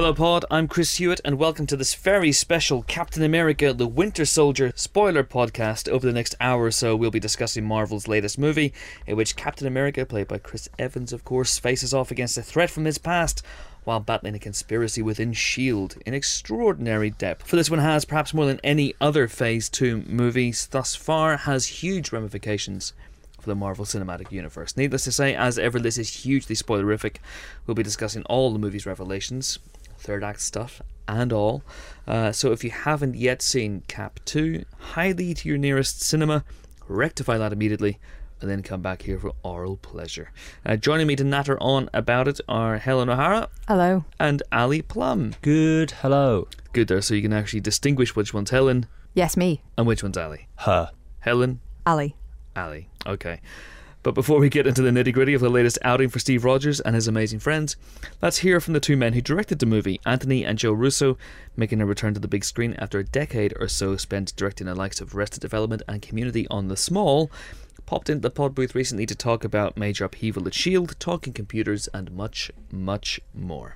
Hello Pod, I'm Chris Hewitt and welcome to this very special Captain America The Winter Soldier spoiler podcast. Over the next hour or so we'll be discussing Marvel's latest movie, in which Captain America, played by Chris Evans of course, faces off against a threat from his past while battling a conspiracy within S.H.I.E.L.D. in extraordinary depth. For this one has, perhaps more than any other Phase 2 movies thus far, has huge ramifications for the Marvel Cinematic Universe. Needless to say, as ever, this is hugely spoilerific. We'll be discussing all the movie's revelations, third act stuff and all. So if you haven't yet seen Cap 2, highly to your nearest cinema, rectify that immediately, and then come back here for oral pleasure. Joining me to natter on about it are Helen O'Hara. Hello. And Ali Plum. Good, hello. Good there, so you can actually distinguish which one's Helen. Yes, me. And which one's Ali. Her. Helen. Ali. Ali. Okay. But before we get into the nitty-gritty of the latest outing for Steve Rogers and his amazing friends, let's hear from the two men who directed the movie, Anthony and Joe Russo, making a return to the big screen after a decade or so spent directing the likes of Arrested Development and Community on the small, popped into the pod booth recently to talk about major upheaval at S.H.I.E.L.D., talking computers and much, much more.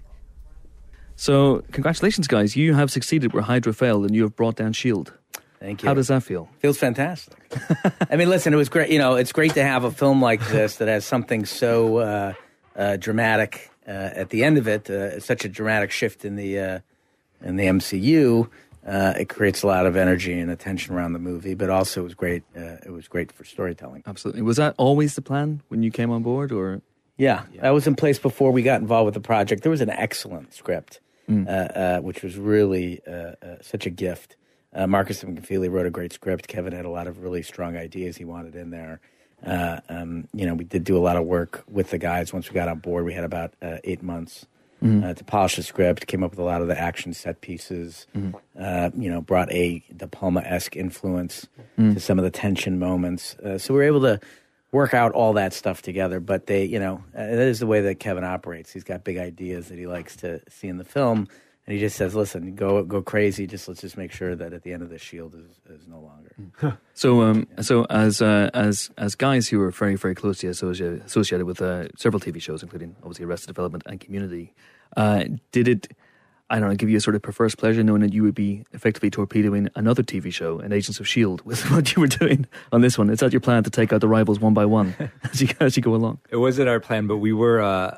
So, congratulations guys, you have succeeded where Hydra failed and you have brought down S.H.I.E.L.D. Thank you. How does that feel? Feels fantastic. I mean, listen, it was great. You know, it's great to have a film like this that has something so dramatic at the end of it. Such a dramatic shift in the MCU. It creates a lot of energy and attention around the movie, but also it was great. It was great for storytelling. Absolutely. Was that always the plan when you came on board, or? Yeah, that was in place before we got involved with the project. There was an excellent script, which was really such a gift. Marcus McFeely wrote a great script. Kevin had a lot of really strong ideas he wanted in there. You know, we did do a lot of work with the guys. Once we got on board, we had about 8 months to polish the script, came up with a lot of the action set pieces, you know, brought a De Palma-esque influence to some of the tension moments. So we were able to work out all that stuff together. But they, you know, that is the way that Kevin operates. He's got big ideas that he likes to see in the film. And he just says, "Listen, go crazy. Let's just make sure that at the end of this, S.H.I.E.L.D. is no longer." So as guys who are very, very closely associated with several TV shows, including obviously Arrested Development and Community, did it, I don't know, give you a sort of perverse pleasure knowing that you would be effectively torpedoing another TV show, an Agents of S.H.I.E.L.D., with what you were doing on this one? Is that your plan, to take out the rivals one by one as you go along? It wasn't our plan, but we were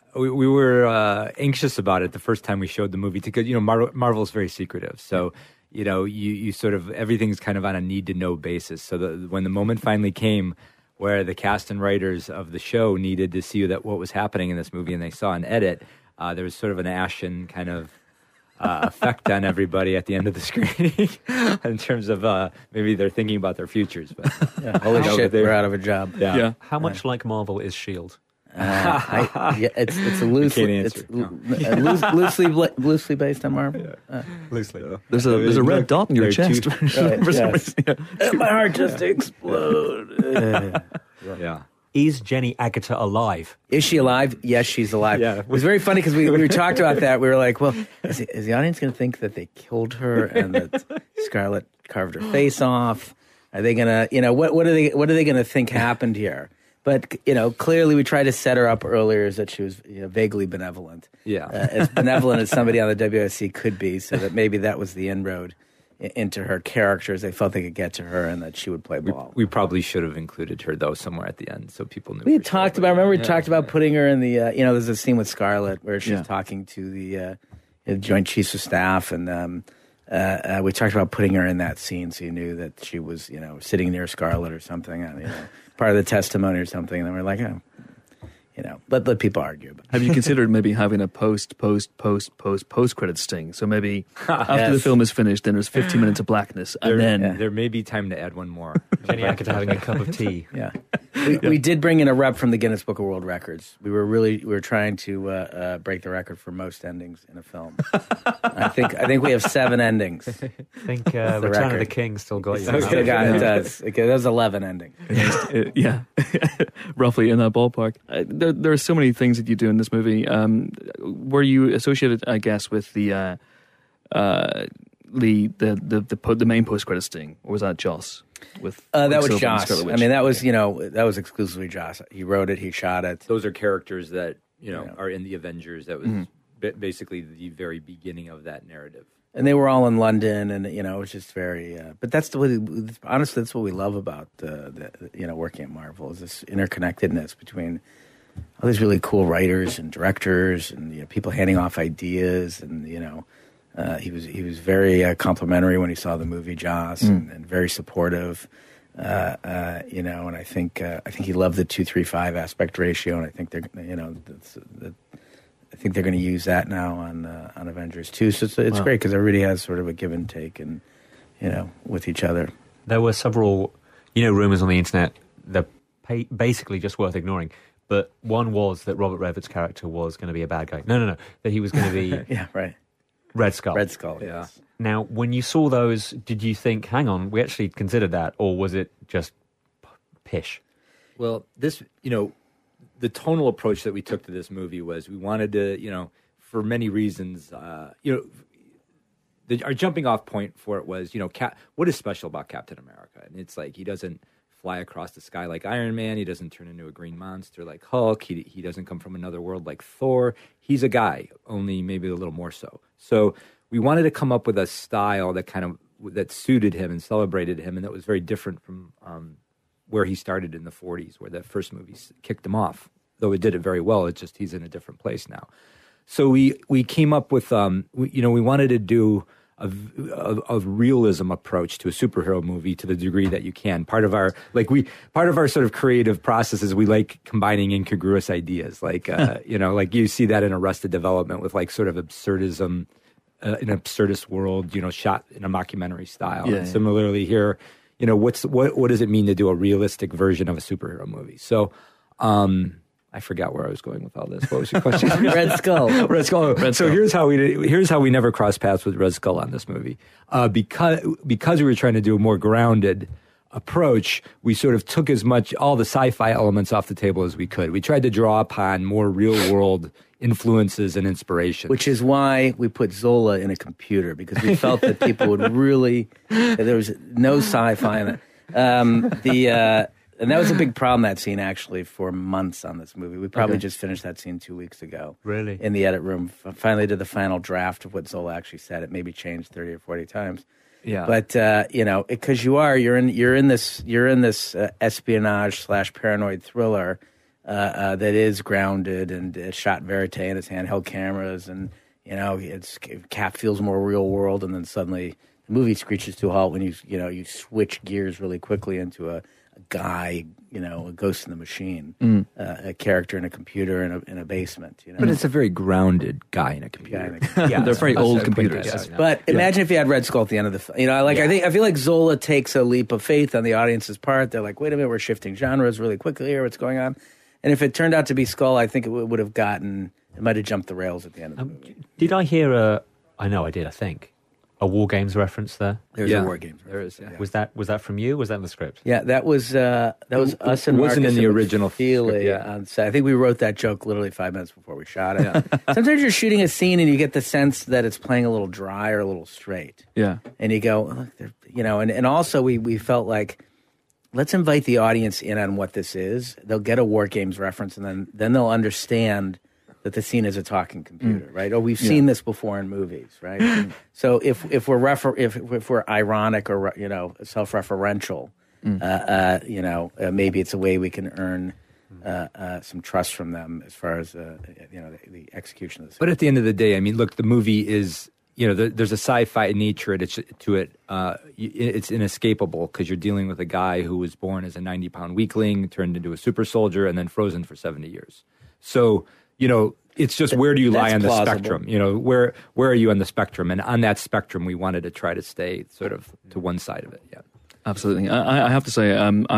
anxious about it the first time we showed the movie, because, you know, Marvel's very secretive. So, you know, you sort of, everything's kind of on a need-to-know basis. So when the moment finally came where the cast and writers of the show needed to see what was happening in this movie, and they saw an edit, there was sort of an ashen kind of effect on everybody at the end of the screening in terms of maybe they're thinking about their futures. But holy shit, we're out of a job. Yeah. How much like Marvel is S.H.I.E.L.D.? It's loosely based on Marvel. Loosely. There's a red dot in your chest. For some reason. My heart just exploded. Yeah. Is Jenny Agutter alive? Is she alive? Yes, she's alive. Yeah. It was very funny because we talked about that. We were like, well, is the audience going to think that they killed her and that Scarlett carved her face off? Are they going to, you know, what are they going to think happened here? But, you know, clearly we tried to set her up earlier as that she was, you know, vaguely benevolent. Yeah. As benevolent as somebody on the WSC could be, so that maybe that was the inroad into her characters. They felt they could get to her and that she would play ball. We probably should have included her, though, somewhere at the end so people knew. We had talked about, remember we talked about putting her in the, you know, there's a scene with Scarlett where she's talking to the Joint Chiefs of Staff, and we talked about putting her in that scene so you knew that she was, you know, sitting near Scarlett or something, you know, part of the testimony or something. And then we're like, oh, you know, let people argue. But. Have you considered maybe having a post credit sting? So maybe after the film is finished, then there's 15 minits of blackness, and then there may be time to add one more. Jenny Agutter having a cup of tea. Yeah. We did bring in a rep from the Guinness Book of World Records. We were trying to break the record for most endings in a film. I think we have 7 endings. I think Return of the King still got you. Still got it. Does. There's 11 endings. Yeah, roughly in that ballpark. There are so many things that you do in this movie. Were you associated, I guess, with the main post-credit sting, or was that Joss? That was Joss. I mean, that was exclusively Joss. He wrote it. He shot it. Those are characters that are in the Avengers. That was basically the very beginning of that narrative. And they were all in London, and it was just very. But that's the way. Honestly, that's what we love about working at Marvel, is this interconnectedness between all these really cool writers and directors, and people handing off ideas, and he was very complimentary when he saw the movie Joss, and very supportive. And I think he loved the 2:3:5 aspect ratio, and I think they're I think they're going to use that now on Avengers 2. So it's great because everybody has sort of a give and take, and with each other. There were several rumors on the internet that basically just worth ignoring. But one was that Robert Redford's character was going to be a bad guy. No, that he was going to be yeah, right. Red Skull. Red Skull, yeah. Yes. Now, when you saw those, did you think, hang on, we actually considered that, or was it just pish? Well, this, the tonal approach that we took to this movie was we wanted to, for many reasons, our jumping off point for it was, what is special about Captain America? And it's like he doesn't fly across the sky like Iron Man. He doesn't turn into a green monster like Hulk. He doesn't come from another world like Thor. He's a guy, only maybe a little more so. So we wanted to come up with a style that suited him and celebrated him, and that was very different from where he started in the 40s, where that first movie kicked him off. Though it did it very well, it's just he's in a different place now. So we came up with we wanted to do a realism approach to a superhero movie to the degree that you can. Part of our sort of creative process is we like combining incongruous ideas, like like you see that in Arrested Development with like sort of absurdism, an absurdist world, shot in a mockumentary style. Yeah, and similarly here, what does it mean to do a realistic version of a superhero movie? So. I forgot where I was going with all this. What was your question? Red Skull. Red Skull. Here's how we never crossed paths with Red Skull on this movie. Because we were trying to do a more grounded approach, we sort of took all the sci-fi elements off the table as we could. We tried to draw upon more real world influences and inspirations. Which is why we put Zola in a computer, because we felt that people would there was no sci-fi in it. And that was a big problem, that scene, actually, for months on this movie. We probably just finished that scene 2 weeks ago. Really? In the edit room. Finally did the final draft of what Zola actually said. It maybe changed 30 or 40 times. Yeah. But, because you're in this espionage / paranoid thriller that is grounded and shot verite in its handheld cameras. And, Cap feels more real world. And then suddenly the movie screeches to a halt when you switch gears really quickly into a guy, a ghost in the machine, a character in a computer in a basement. But it's a very grounded guy in a computer. Yeah, they're very old computers. But imagine if you had Red Skull at the end of the I feel like Zola takes a leap of faith on the audience's part. They're like, wait a minute, we're shifting genres really quickly here. What's going on? And if it turned out to be Skull, I think it might have jumped the rails at the end of the movie. Did I hear I know I did, I think. A War Games reference there? There's a War Games reference. There is, yeah. Was that from you? Was that in the script? Yeah, that was us and Marcus. Wasn't in the original script, on set. I think we wrote that joke literally 5 minutes before we shot it. Yeah. Sometimes you're shooting a scene and you get the sense that it's playing a little dry or a little straight. Yeah. And you go, and also we felt like, let's invite the audience in on what this is. They'll get a War Games reference, and then they'll understand that the scene is a talking computer, right? Or we've seen this before in movies, right? So if we're ironic or self-referential, maybe it's a way we can earn some trust from them as far as the execution of the scene. But at the end of the day, I mean, look, the movie is there's a sci-fi nature to it. It's inescapable because you're dealing with a guy who was born as a 90-pound weakling, turned into a super soldier, and then frozen for 70 years. So. It's just where do you lie on the spectrum? Where are you on the spectrum? And on that spectrum, we wanted to try to stay sort of to one side of it. Yeah, absolutely. I have to say,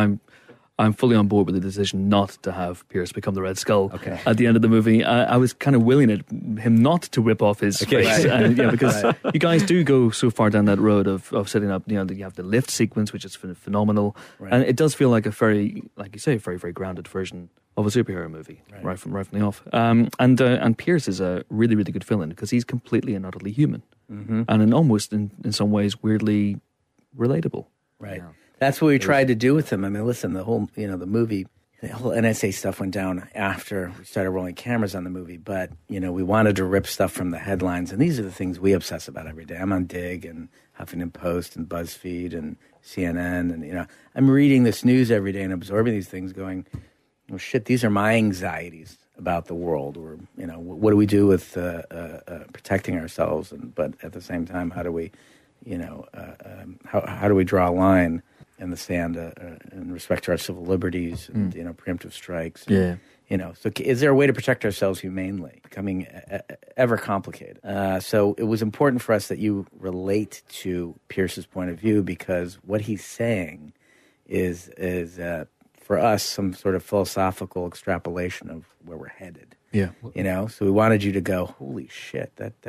I'm fully on board with the decision not to have Pierce become the Red Skull at the end of the movie. I was kind of willing him not to rip off his face, because you guys do go so far down that road of setting up. You have the lift sequence, which is phenomenal, and it does feel like a very, like you say, very very grounded version of a superhero movie right from the off. And Pierce is a really really good villain because he's completely and utterly human, and almost in some ways weirdly relatable. Right. Yeah. That's what we tried to do with him. I mean, listen, the whole, the movie the whole NSA stuff went down after we started rolling cameras on the movie, but, we wanted to rip stuff from the headlines, and these are the things we obsess about every day. I'm on Dig and Huffington Post and BuzzFeed and CNN, and, I'm reading this news every day and absorbing these things going, well, shit, these are my anxieties about the world, or, what do we do with protecting ourselves, but at the same time, how do we, how do we draw a line in the sand in respect to our civil liberties and preemptive strikes? Yeah. So is there a way to protect ourselves humanely? Becoming ever complicated. So it was important for us that you relate to Pierce's point of view, because what he's saying is for us some sort of philosophical extrapolation of where we're headed. Yeah. So we wanted you to go, holy shit, that's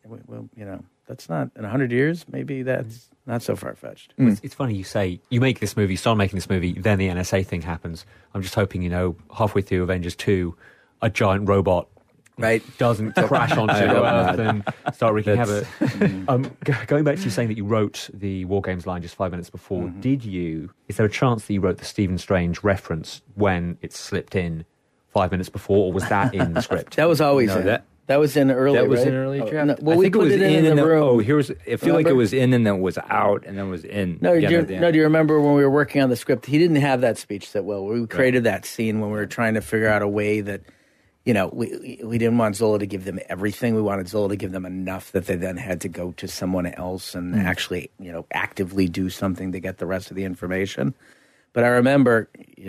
not in 100 years. Maybe that's not so far-fetched. It's funny you say, you make this movie, start making this movie, then the NSA thing happens. I'm just hoping, halfway through Avengers 2, a giant robot doesn't crash onto Earth and start wreaking havoc. Going back to you saying that you wrote the War Games line just 5 minutes before, is there a chance that you wrote the Stephen Strange reference when it slipped in 5 minutes before, or was that in the script? That was always in. That was in early. That was right? in early draft. No, well, we put it in the room. I feel like it was in and then was out and then was in. Do you remember when we were working on the script? He didn't have that speech that well. We created that scene when we were trying to figure out a way that, we didn't want Zola to give them everything. We wanted Zola to give them enough that they then had to go to someone else and actually, actively do something to get the rest of the information. But I remember,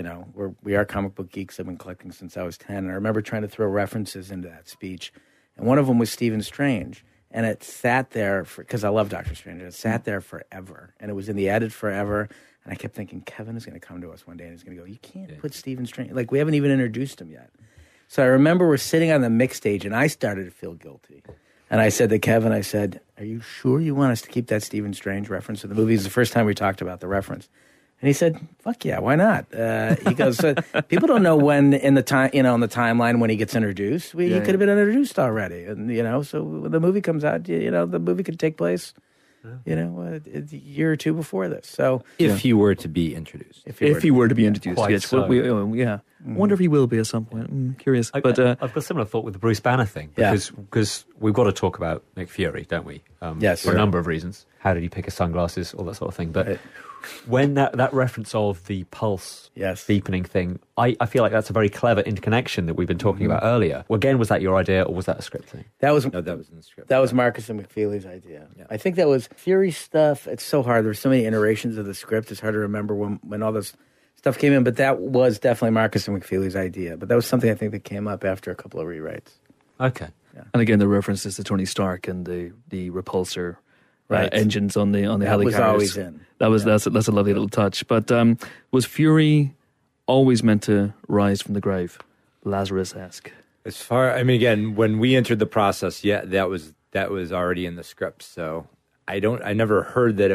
we are comic book geeks. I've been collecting since I was 10. And I remember trying to throw references into that speech. And one of them was Stephen Strange. And it sat there, because I love Doctor Strange. It sat there forever. And it was in the edit forever. And I kept thinking, Kevin is going to come to us one day and he's going to go, you can't put Stephen Strange. Like, we haven't even introduced him yet. So I remember we're sitting on the mix stage and I started to feel guilty. And I said to Kevin, are you sure you want us to keep that Stephen Strange reference in the movie? It's the first time we talked about the reference. And he said, "Fuck yeah, why not?" He goes, "People don't know when in the time, in the timeline when he gets introduced. He could have been introduced already, and so when the movie comes out, the movie could take place, a year or two before this. So if he were to be introduced, if he were to be introduced, yes, so. I wonder if he will be at some point. Curious, I've got a similar thought with the Bruce Banner thing because we've got to talk about Nick Fury, don't we? Yes, for a number of reasons. How did he pick his sunglasses, all that sort of thing, but. When that reference of the pulse deepening thing, I feel like that's a very clever interconnection that we've been talking about earlier. Well, again, was that your idea or was that a script thing? That was in the script. That was Marcus and McFeely's idea. Yeah. I think that was Fury stuff. It's so hard. There's so many iterations of the script. It's hard to remember when all this stuff came in. But that was definitely Marcus and McFeely's idea. But that was something I think that came up after a couple of rewrites. Okay. Yeah. And again, the references to Tony Stark and the repulsor. Engines on the helicarriers. Was always in. That's a lovely little touch. But was Fury always meant to rise from the grave, Lazarus-esque? Again, when we entered the process, that was already in the script. So I never heard that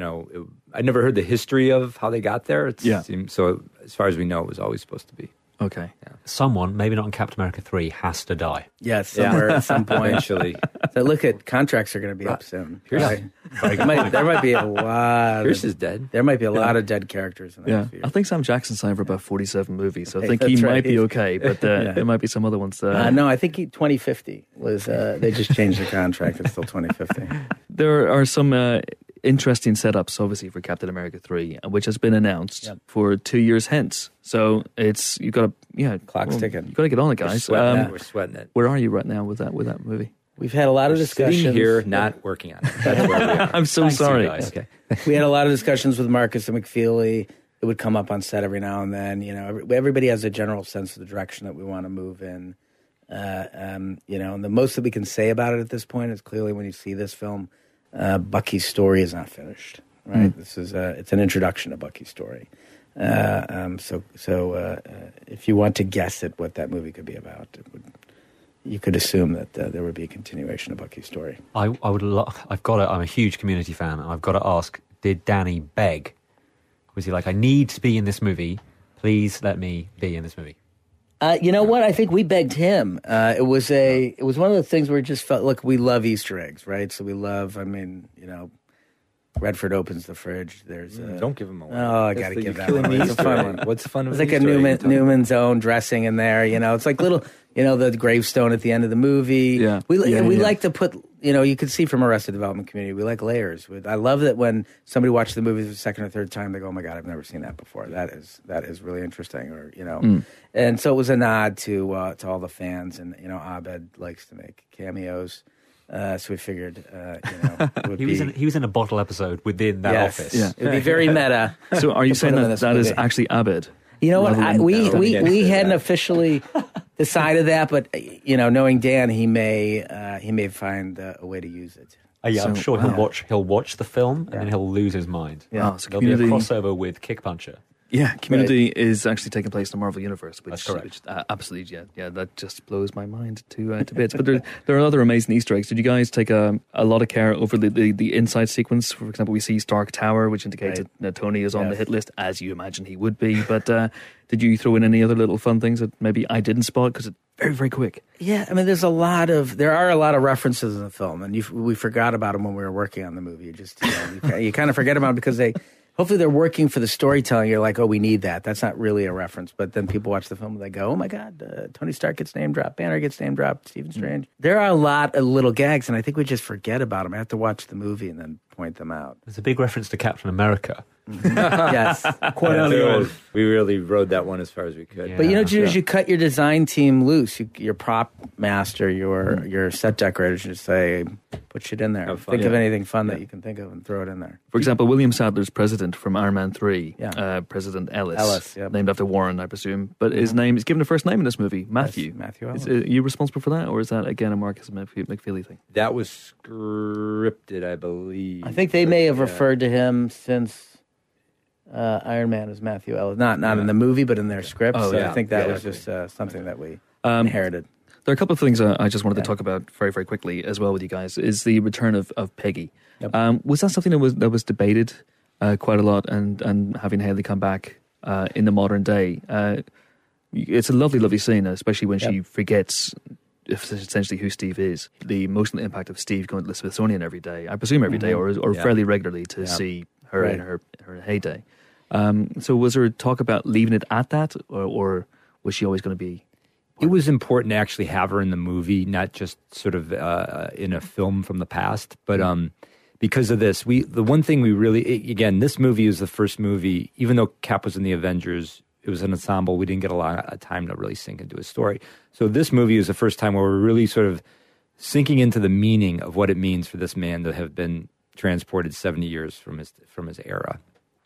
I never heard the history of how they got there. So as far as we know, it was always supposed to be. Okay. Yeah. Someone, maybe not in Captain America 3, has to die. Yes, somewhere at some point. Eventually. So look at contracts are going to be up soon. Pierce, there might be a lot. Pierce is dead. There might be a lot of dead characters in that I think Sam Jackson signed for about 47 movies, so I think he might be okay, but there might be some other ones. No, I think 2050 was. They just changed the contract. It's still 2050. There are some interesting setups, obviously, for Captain America 3, which has been announced for 2 years hence. So you've got to, clock's ticking. You've got to get on it, guys. We're sweating it. Where are you right now with that movie? We've had a lot of discussions sitting here, not working on it. That's where we are. I'm so sorry. Guys. Okay. We had a lot of discussions with Marcus and McFeely. It would come up on set every now and then. Everybody has a general sense of the direction that we want to move in. And the most that we can say about it at this point is clearly when you see this film, Bucky's story is not finished. Right? This is it's an introduction to Bucky's story. So if you want to guess at what that movie could be about, you could assume that there would be a continuation of Bucky's story. I'm a huge Community fan, and I've got to ask: did Danny beg? Was he like, "I need to be in this movie. Please let me be in this movie"? You know what? I think we begged him. It was one of the things where it just felt like we love Easter eggs, right? So we love. Redford opens the fridge. There's don't give him away. Oh, I got to give that one. It's a fun one. What's the fun of It's like a Newman's Own dressing in there. It's like little, the gravestone at the end of the movie. Yeah. We like to put, you can see from Arrested Development community, we like layers. I love that when somebody watches the movie the second or third time, they go, "Oh my God, I've never seen that before. That is really interesting." Or and so it was a nod to all the fans, and Abed likes to make cameos. So we figured, it would he was in a bottle episode within that office. Yeah. It would be very meta. So are you saying that is actually Abed? You know what? We hadn't officially decided that, but knowing Dan, he may find a way to use it. I'm sure he'll watch the film and then he'll lose his mind. Yeah. So There'll be a crossover with Kick Puncher. Yeah, Community is actually taking place in the Marvel Universe, which, That's correct. which absolutely, that just blows my mind to bits. But there are other amazing Easter eggs. Did you guys take a lot of care over the inside sequence? For example, we see Stark Tower, which indicates that Tony is on the hit list, as you imagine he would be. But did you throw in any other little fun things that maybe I didn't spot? Because it's very, very quick. Yeah, I mean, there are a lot of references in the film, and we forgot about them when we were working on the movie. You just you kind of forget about them because hopefully they're working for the storytelling. You're like, oh, we need that. That's not really a reference. But then people watch the film and they go, oh my God, Tony Stark gets name dropped. Banner gets name dropped. Stephen Strange. There are a lot of little gags, and I think we just forget about them. I have to watch the movie and then point them out. There's a big reference to Captain America. Yes. Quite early on. We really rode that one as far as we could. Yeah. But you cut your design team loose. Your prop master, your set decorators, just say, put shit in there. Think of anything fun that you can think of and throw it in there. For example, William Sadler's president from Iron Man 3, Yeah. President Ellis. Ellis, yep. Named after Warren, I presume. But his name is given a first name in this movie, Matthew. Yes, Matthew Ellis. Are you responsible for that, or is that, again, a Marcus McFeely thing? That was scripted, I believe. I think they may have referred to him since Iron Man as Matthew Ellis. Not in the movie, but in their script. Oh, so yeah. I think that was just something that we inherited. There are a couple of things I just wanted to talk about very, very quickly as well with you guys, is the return of Peggy. Yep. Was that something that was debated quite a lot, and having Haley come back in the modern day? It's a lovely, lovely scene, especially when she forgets essentially who Steve is. The emotional impact of Steve going to the Smithsonian every day, I presume every day, or fairly regularly to see her in her heyday. So was there talk about leaving it at that, or was she always going to be? It was important to actually have her in the movie, not just sort of in a film from the past, but because of this, the one thing we really, again, this movie is the first movie, even though Cap was in the Avengers, it was an ensemble, we didn't get a lot of time to really sink into his story. So this movie is the first time where we're really sort of sinking into the meaning of what it means for this man to have been transported 70 years from his era.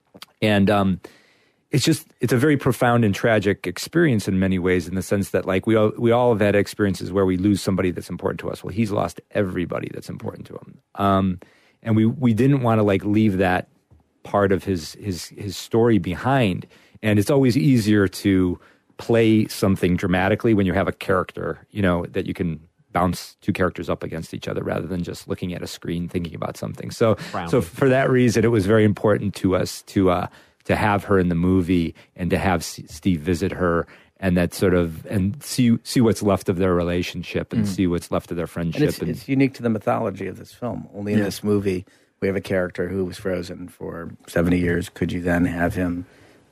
And it's a very profound and tragic experience in many ways, in the sense that, like, we all have had experiences where we lose somebody that's important to us. Well, he's lost everybody that's important to him. And we didn't want to, like, leave that part of his story behind. And it's always easier to play something dramatically when you have a character, that you can bounce two characters up against each other rather than just looking at a screen thinking about something. So for that reason, it was very important to us to have her in the movie and to have Steve visit her, and that sort of, and see what's left of their relationship and see what's left of their friendship. And it's unique to the mythology of this film. Only in this movie we have a character who was frozen for 70 years. Could you then have him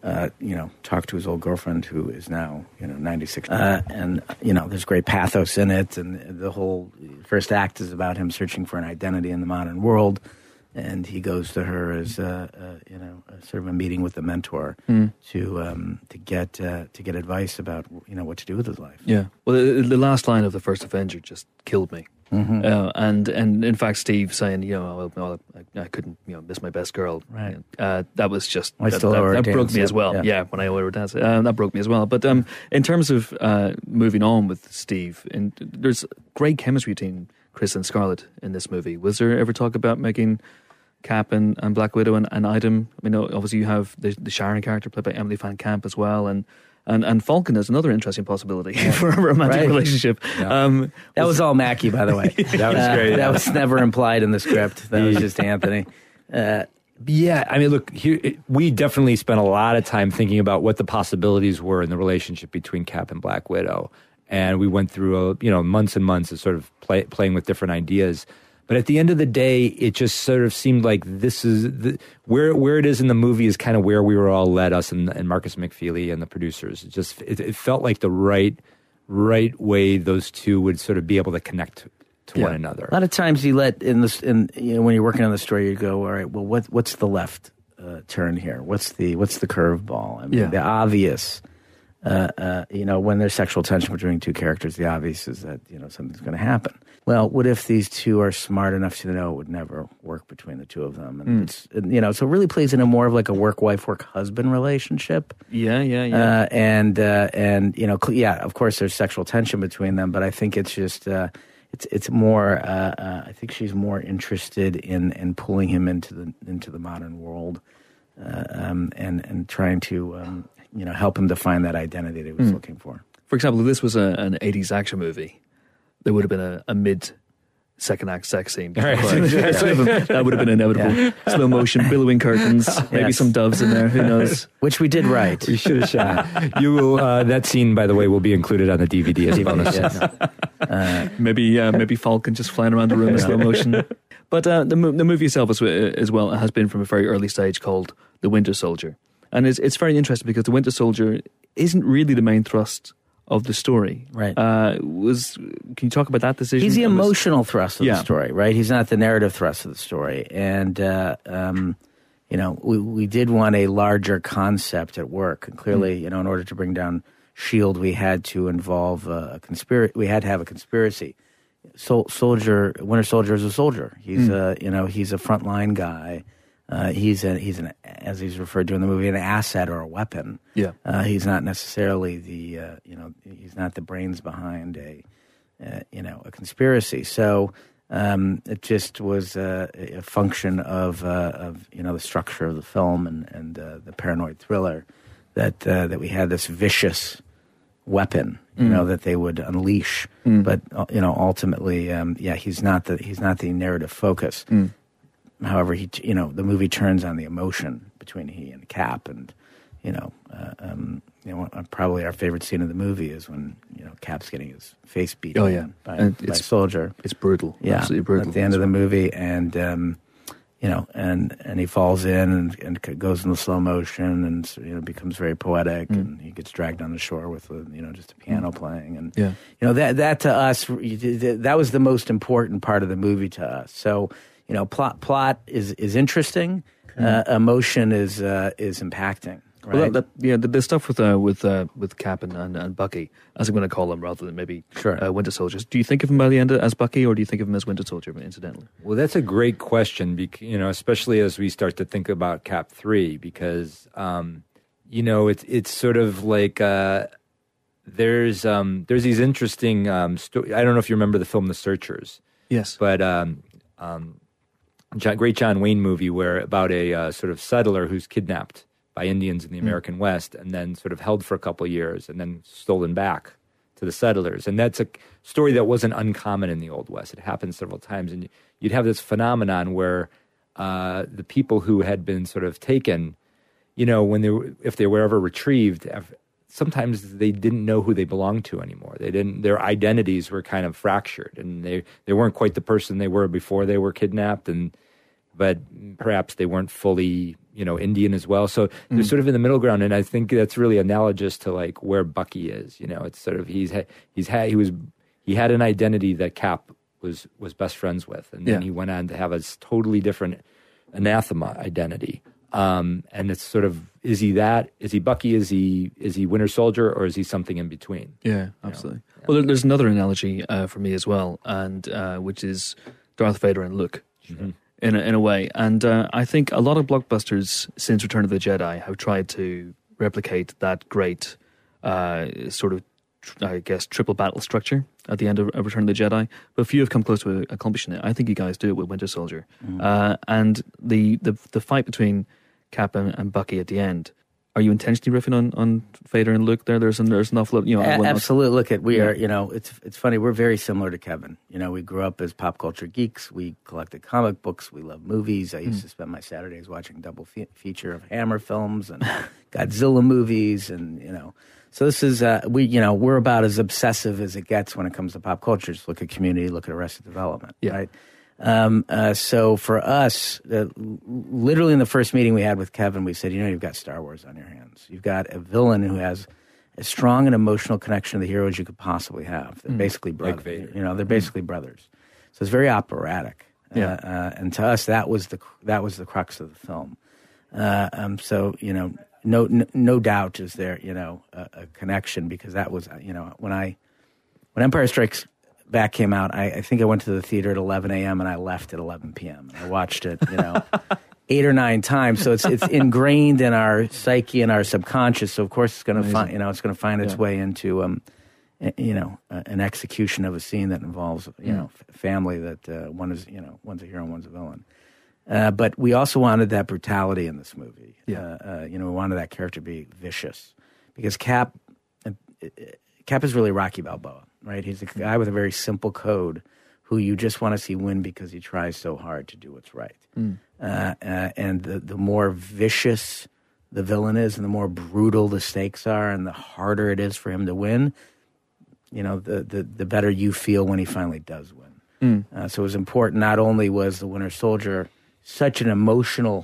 talk to his old girlfriend who is now, 96. And there's great pathos in it. And the whole first act is about him searching for an identity in the modern world. And he goes to her as, sort of a meeting with the mentor to get advice about, what to do with his life. Yeah. Well, the last line of the first Avenger just killed me. Mm-hmm. And in fact, Steve saying, I couldn't, miss my best girl. Right. That was just that broke me as well. Yeah, when I ordered dance, that broke me as well. But in terms of moving on with Steve, and there's great chemistry between Chris and Scarlett in this movie. Was there ever talk about making Cap and Black Widow and Item? I mean, obviously you have the Sharon character played by Emily Van Camp as well, and Falcon is another interesting possibility for a romantic relationship. Yeah. That was all Mackie, by the way. That was great. That was never implied in the script. That was just Anthony. Yeah, I mean, look, we definitely spent a lot of time thinking about what the possibilities were in the relationship between Cap and Black Widow. And we went through months and months of sort of playing with different ideas. But at the end of the day, it just sort of seemed like this is where it is in the movie is kind of where we were all led, us and Marcus McFeely and the producers. It felt like the right way those two would sort of be able to connect to one another. A lot of times when you're working on the story, you go, all right, well, what's the left turn here? What's the curveball? I mean, the obvious. When there's sexual tension between two characters, the obvious is that something's going to happen. Well, what if these two are smart enough to know it would never work between the two of them? And so it really plays into more of like a work wife, work husband relationship. Yeah. Of course, there's sexual tension between them, but I think it's just it's more. I think she's more interested in pulling him into the modern world, and trying to help him to find that identity that he was looking for. For example, if this was an 80s action movie, there would have been a mid-second act sex scene. Right. That would have been inevitable. Yeah. Slow motion, billowing curtains, maybe some doves in there, who knows? Which we did right. We should have shot. You will. That scene, by the way, will be included on the DVD as a bonus. Yes. Maybe Falcon just flying around the room in slow motion. But the movie itself as well has been from a very early stage called The Winter Soldier. And it's very interesting because The Winter Soldier isn't really the main thrust of the story. Right. Can you talk about that decision? He's the emotional thrust of the story, right? He's not the narrative thrust of the story. And, we did want a larger concept at work. And clearly, in order to bring down S.H.I.E.L.D., we had to involve a conspiracy. We had to have a conspiracy. Winter Soldier is a soldier. He's he's a frontline guy. He's as he's referred to in the movie, an asset or a weapon. Yeah. He's not necessarily he's not the brains behind a conspiracy. So it just was a function of the structure of the film and the paranoid thriller that we had this vicious weapon, that they would unleash. But ultimately, he's not the narrative focus. However, the movie turns on the emotion between he and Cap, and probably our favorite scene of the movie is when Cap's getting his face beaten by a soldier. It's brutal, absolutely brutal at the end of the movie, and and he falls in and goes into slow motion, and becomes very poetic, and he gets dragged on the shore with just a piano playing, and that to us, that was the most important part of the movie to us. So. Plot is interesting. Emotion is impacting. Right? Well, the stuff with Cap and Bucky, as I'm going to call him, rather than maybe Winter Soldiers. Do you think of him by the end as Bucky, or do you think of him as Winter Soldier? Incidentally, well, that's a great question. Especially as we start to think about Cap 3, because it's sort of like there's these interesting. I don't know if you remember the film The Searchers. Yes, but. Great John Wayne movie about a sort of settler who's kidnapped by Indians in the American West and then sort of held for a couple of years and then stolen back to the settlers. And that's a story that wasn't uncommon in the Old West. It happened several times. And you'd have this phenomenon where the people who had been sort of taken, if they were ever retrieved, sometimes they didn't know who they belonged to anymore. Their identities were kind of fractured, and they weren't quite the person they were before they were kidnapped, but perhaps they weren't fully, Indian as well. So they're sort of in the middle ground, and I think that's really analogous to like where Bucky is. It's sort of he had an identity that Cap was best friends with, and then he went on to have a totally different anathema identity. And it's sort of, is he Bucky? Is he Winter Soldier, or is he something in between? Yeah, absolutely. Yeah. Well, there's another analogy for me as well, and which is Darth Vader and Luke, in a way. And I think a lot of blockbusters since Return of the Jedi have tried to replicate that great sort of, I guess, triple battle structure at the end of Return of the Jedi, but few have come close to accomplishing it. I think you guys do it with Winter Soldier, and the fight between Cap and Bucky at the end. Are you intentionally riffing on Vader and Luke there? There's an awful lot, absolutely. Look at we are, it's funny. We're very similar to Kevin. We grew up as pop culture geeks. We collected comic books. We love movies. I used to spend my Saturdays watching double feature of Hammer films and Godzilla movies, and So this is we're about as obsessive as it gets when it comes to pop culture. Just look at Community, look at Arrested Development, right? So for us, literally in the first meeting we had with Kevin, we said, you've got Star Wars on your hands. You've got a villain who has as strong an emotional connection to the hero as you could possibly have. They're basically brothers. Like Vader. They're basically brothers. So it's very operatic. And to us, that was the crux of the film. So no doubt is there a connection, because that was when Empire Strikes Back came out, I think I went to the theater at 11 a.m. and I left at 11 p.m. I watched it 8 or 9 times. So it's ingrained in our psyche and our subconscious. So of course it's going to find it's going to find its way into an execution of a scene that involves family, that one's a hero and one's a villain. But we also wanted that brutality in this movie. We wanted that character to be vicious, because Cap is really Rocky Balboa, right? He's a guy with a very simple code who you just want to see win because he tries so hard to do what's right. And the more vicious the villain is, and the more brutal the stakes are, and the harder it is for him to win, the better you feel when he finally does win. So it was important. Not only was the Winter Soldier such an emotional,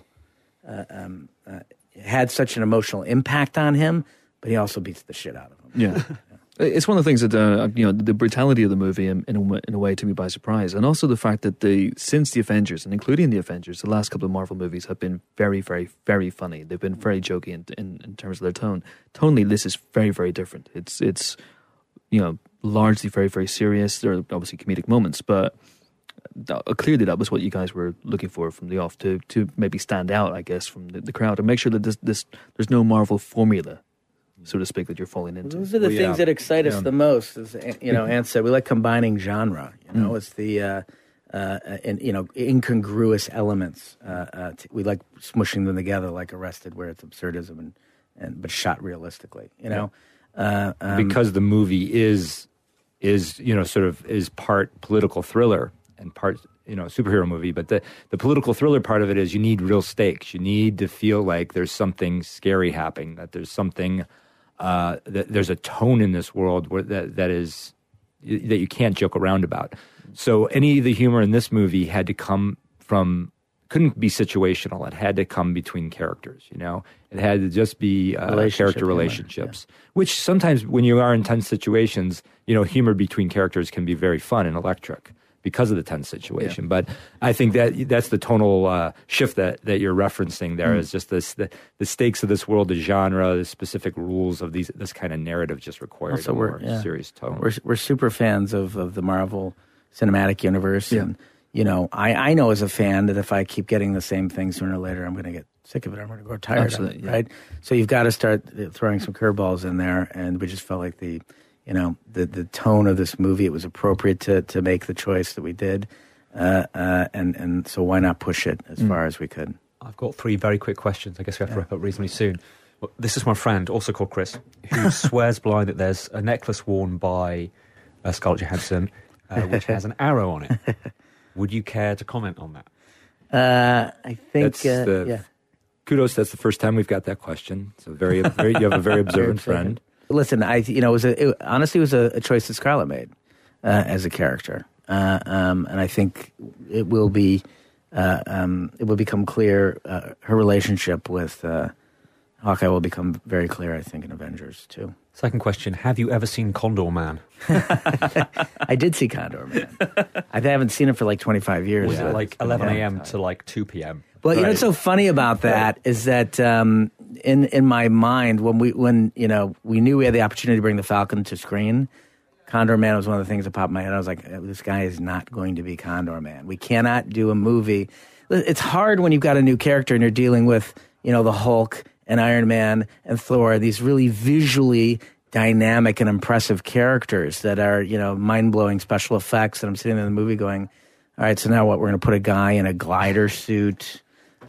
had such an emotional impact on him, but he also beats the shit out of him. Yeah. It's one of the things that, the brutality of the movie in a way took me by surprise. And also the fact that since the Avengers, and including the Avengers, the last couple of Marvel movies have been very, very, very funny. They've been very jokey in terms of their tone. Tonally, this is very, very different. It's largely very, very serious. There are obviously comedic moments, but clearly that was what you guys were looking for from the off, to maybe stand out, I guess, from the crowd, and make sure that there's no Marvel formula, so to speak, that you're falling into. Those are the things that excite us the most. As Ann said, we like combining genre. It's the incongruous elements. We like smushing them together, like Arrested, where it's absurdism but shot realistically. Because the movie is part political thriller and part superhero movie, but the political thriller part of it is you need real stakes. You need to feel like there's something scary happening, that there's something. That there's a tone in this world that you can't joke around about. So any of the humor in this movie had to come from, couldn't be situational. It had to come between characters. It had to just be character relationships. Which sometimes, when you are in tense situations, humor between characters can be very fun and electric because of the tense situation. Yeah. But I think that's the tonal shift that you're referencing there, is just the stakes of this world, the genre, the specific rules of this kind of narrative just requires a more serious tone. We're super fans of the Marvel Cinematic Universe. Yeah. And, I know as a fan that if I keep getting the same thing, sooner or later I'm going to get sick of it. I'm going to grow tired of it, right? So you've got to start throwing some curveballs in there, and we just felt like the tone of this movie, it was appropriate to make the choice that we did. And so why not push it as far as we could? I've got 3 very quick questions. I guess we have to wrap up reasonably soon. Well, this is my friend, also called Chris, who swears blind that there's a necklace worn by Scarlett Johansson which has an arrow on it. Would you care to comment on that? I think, kudos, that's the first time we've got that question. So you have a very observant friend. Listen, it honestly was a choice that Scarlett made as a character, and I think it will become clear. Her relationship with Hawkeye will become very clear, I think, in Avengers too. Second question: have you ever seen Condor Man? I did see Condor Man. I haven't seen it for like 25 years. Was it like 11 a.m. to like 2 p.m.? Well, what's so funny about that is that in my mind, when we knew we had the opportunity to bring the Falcon to screen, Condor Man was one of the things that popped in my head. I was like, this guy is not going to be Condor Man. We cannot do a movie. It's hard when you've got a new character and you're dealing with the Hulk and Iron Man and Thor, these really visually dynamic and impressive characters that are mind-blowing special effects. And I'm sitting in the movie going, all right, so now what? We're going to put a guy in a glider suit.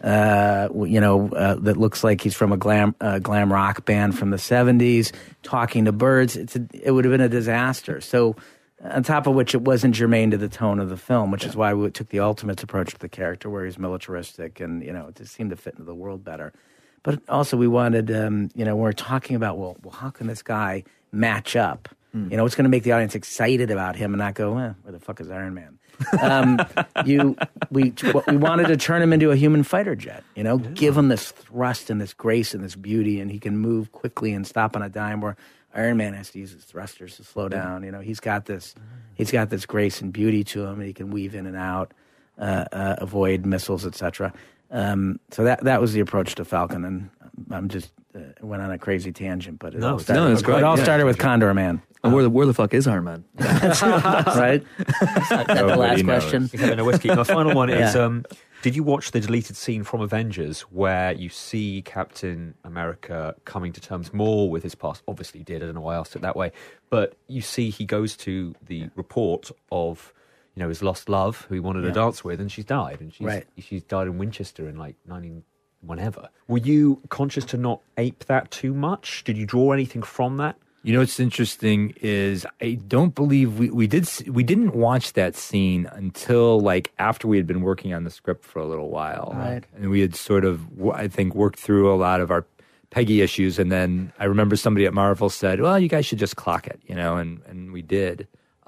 That looks like he's from a glam rock band from the 70s, talking to birds. It would have been a disaster. So, on top of which, it wasn't germane to the tone of the film, which is why we took the Ultimates approach to the character, where he's militaristic and it just seemed to fit into the world better. But also, we wanted, we're talking about well, how can this guy match up You know, what's going to make the audience excited about him and not go, where the fuck is Iron Man? We wanted to turn him into a human fighter jet, you know, give him this thrust and this grace and this beauty, and he can move quickly and stop on a dime, where Iron Man has to use his thrusters to slow down. You know, he's got this grace and beauty to him, and he can weave in and out, avoid missiles, etc. So that was the approach to Falcon, and I'm just went on a crazy tangent, but it all started with Condor Man. And where the fuck is Iron Man? Right? That's the last question. No whiskey. My final one is, did you watch the deleted scene from Avengers where you see Captain America coming to terms more with his past? Obviously he did, I don't know why I asked it that way. But you see he goes to the report of, you know, his lost love, who he wanted to dance with, and she's died. And she's died in Winchester in like 19... whenever. Were you conscious to not ape that too much? Did you draw anything from that? You know what's interesting is I don't believe we didn't watch that scene until like after we had been working on the script for a little while. Right. And we had sort of, I think, worked through a lot of our Peggy issues, and then I remember somebody at Marvel said, well, you guys should just clock it, you know, and we did.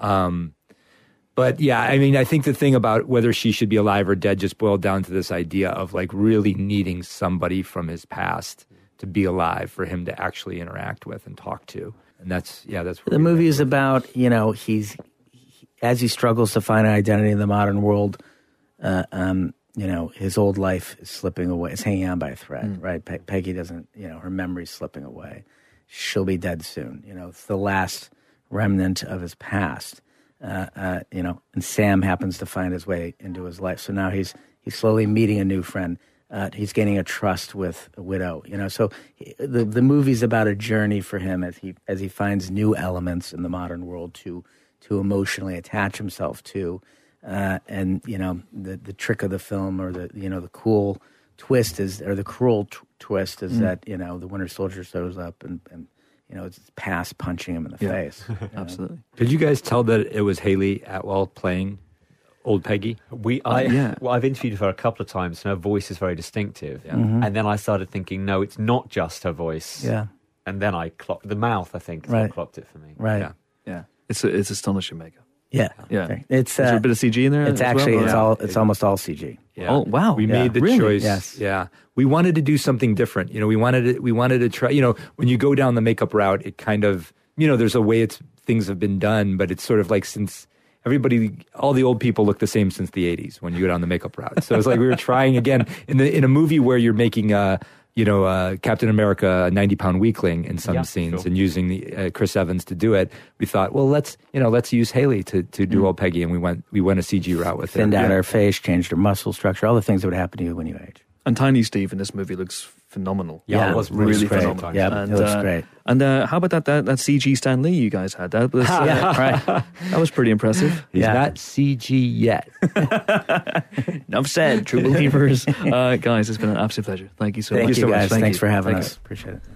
But yeah, I mean, I think the thing about whether she should be alive or dead just boiled down to this idea of like really needing somebody from his past to be alive for him to actually interact with and talk to. And that's the movie is about, you know, as he struggles to find an identity in the modern world, you know, his old life is slipping away. It's hanging on by a thread, right? Peggy doesn't, you know, her memory's slipping away. She'll be dead soon. You know, it's the last remnant of his past. You know, and Sam happens to find his way into his life. So now he's slowly meeting a new friend. He's gaining a trust with a widow. You know, so the movie's about a journey for him as he finds new elements in the modern world to emotionally attach himself to. And you know, the trick of the film, or the cool twist is, or the cruel twist is that, you know, the Winter Soldier shows up and you know, it's past punching him in the face. Absolutely. Did you guys tell that it was Haley Atwell playing old Peggy? Well, I've interviewed her a couple of times, and her voice is very distinctive. Yeah. Mm-hmm. And then I started thinking, no, it's not just her voice. Yeah. And then I clocked the mouth, I think, clocked it for me. Right. Yeah. It's astonishing makeup. Yeah. Is there a bit of CG in there? It's actually, it's almost all CG. Yeah. Oh, wow. We made the choice. Yes. Yeah. We wanted to do something different. You know, we wanted to try, you know, when you go down the makeup route, it kind of, you know, there's a way things have been done, but it's sort of like since all the old people look the same since the 80s when you go down the makeup route. So it's like we were trying again in a movie where you're making Captain America a 90-pound weakling in some scenes, and using the Chris Evans to do it. We thought, well, let's use Haley to do old Peggy, and we went a CG route with it. Thinned out her face, changed her muscle structure, all the things that would happen to you when you age. And Tiny Steve in this movie looks phenomenal. Yeah, it was really phenomenal. Yeah, it looks great. And how about that CG Stan Lee you guys had? That was right. That was pretty impressive. He's not CG yet. Enough said, true believers. Guys, it's been an absolute pleasure. Thank you so much. Thank you, guys. Thanks for having us. Appreciate it.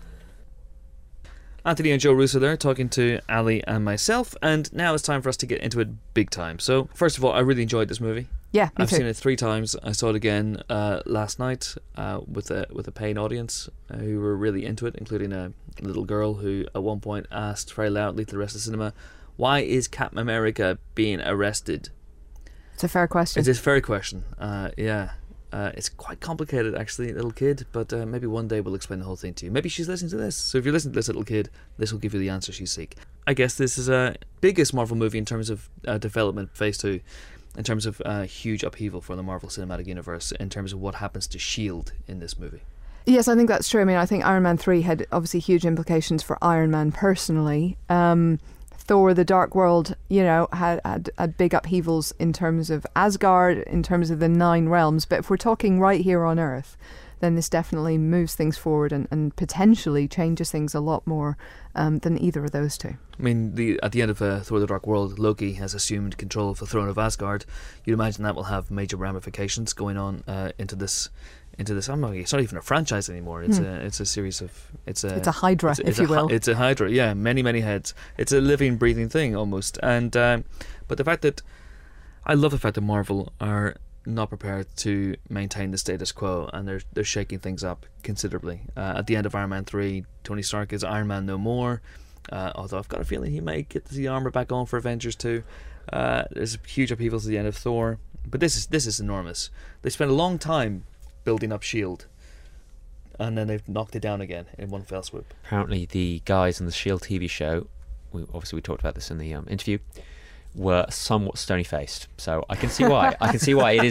Anthony and Joe Russo there talking to Ali and myself, and now it's time for us to get into it big time. So, first of all, I really enjoyed this movie. Yeah, I've seen it 3 times. I saw it again last night with a paying audience who were really into it, including a little girl who at one point asked very loudly to the rest of the cinema, "Why is Captain America being arrested?" It's a fair question. It's a fair question. It's quite complicated, actually, little kid, but maybe one day we'll explain the whole thing to you. Maybe she's listening to this. So if you're listening to this, little kid, this will give you the answers you seek. I guess this is a biggest Marvel movie in terms of development, phase 2, in terms of huge upheaval for the Marvel Cinematic Universe, in terms of what happens to S.H.I.E.L.D. in this movie. Yes, I think that's true. I mean, I think Iron Man 3 had obviously huge implications for Iron Man personally. Thor: The Dark World, you know, had big upheavals in terms of Asgard, in terms of the 9 realms. But if we're talking right here on Earth, then this definitely moves things forward and potentially changes things a lot more than either of those two. I mean, at the end of Thor: The Dark World, Loki has assumed control of the throne of Asgard. You'd imagine that will have major ramifications going on into this. It's not even a franchise anymore. It's a series of it's a hydra, if you will. It's a hydra. Yeah, many heads. It's a living, breathing thing almost. And but I love the fact that Marvel are not prepared to maintain the status quo, and they're shaking things up considerably. At the end of Iron Man 3, Tony Stark is Iron Man no more. Although I've got a feeling he may get the armor back on for Avengers 2. There's huge upheavals at the end of Thor, but this is enormous. They spent a long time building up S.H.I.E.L.D., and then they've knocked it down again in one fell swoop. Apparently, the guys on the S.H.I.E.L.D. TV show, we talked about this in the interview, were somewhat stony-faced. So I can see why. It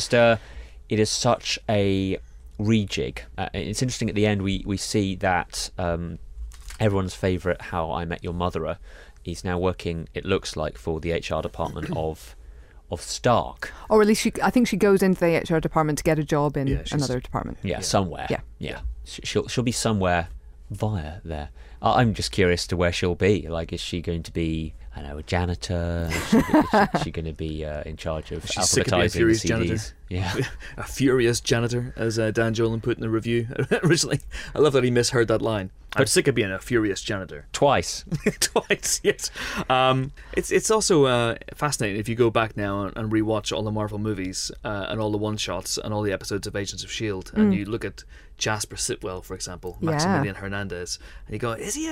is such a rejig. It's interesting. At the end, we see that everyone's favourite How I Met Your Mother is now working, it looks like, for the HR department of Stark. Or at least I think she goes into the HR department to get a job in another department. Yeah, somewhere. Yeah. She'll be somewhere via there. I'm just curious to where she'll be. Like, is she going to be, I don't know, a janitor? Is she going to be in charge of alphabetizing the CDs? Janitor. Yeah, a furious janitor, as Dan Jolin put in the review originally. I love that he misheard that line. I'm sick of being a furious janitor. twice. Twice, yes. It's also fascinating if you go back now and rewatch all the Marvel movies and all the one-shots and all the episodes of Agents of S.H.I.E.L.D. and you look at Jasper Sitwell, for example, Maximilian Hernandez, and you go, is he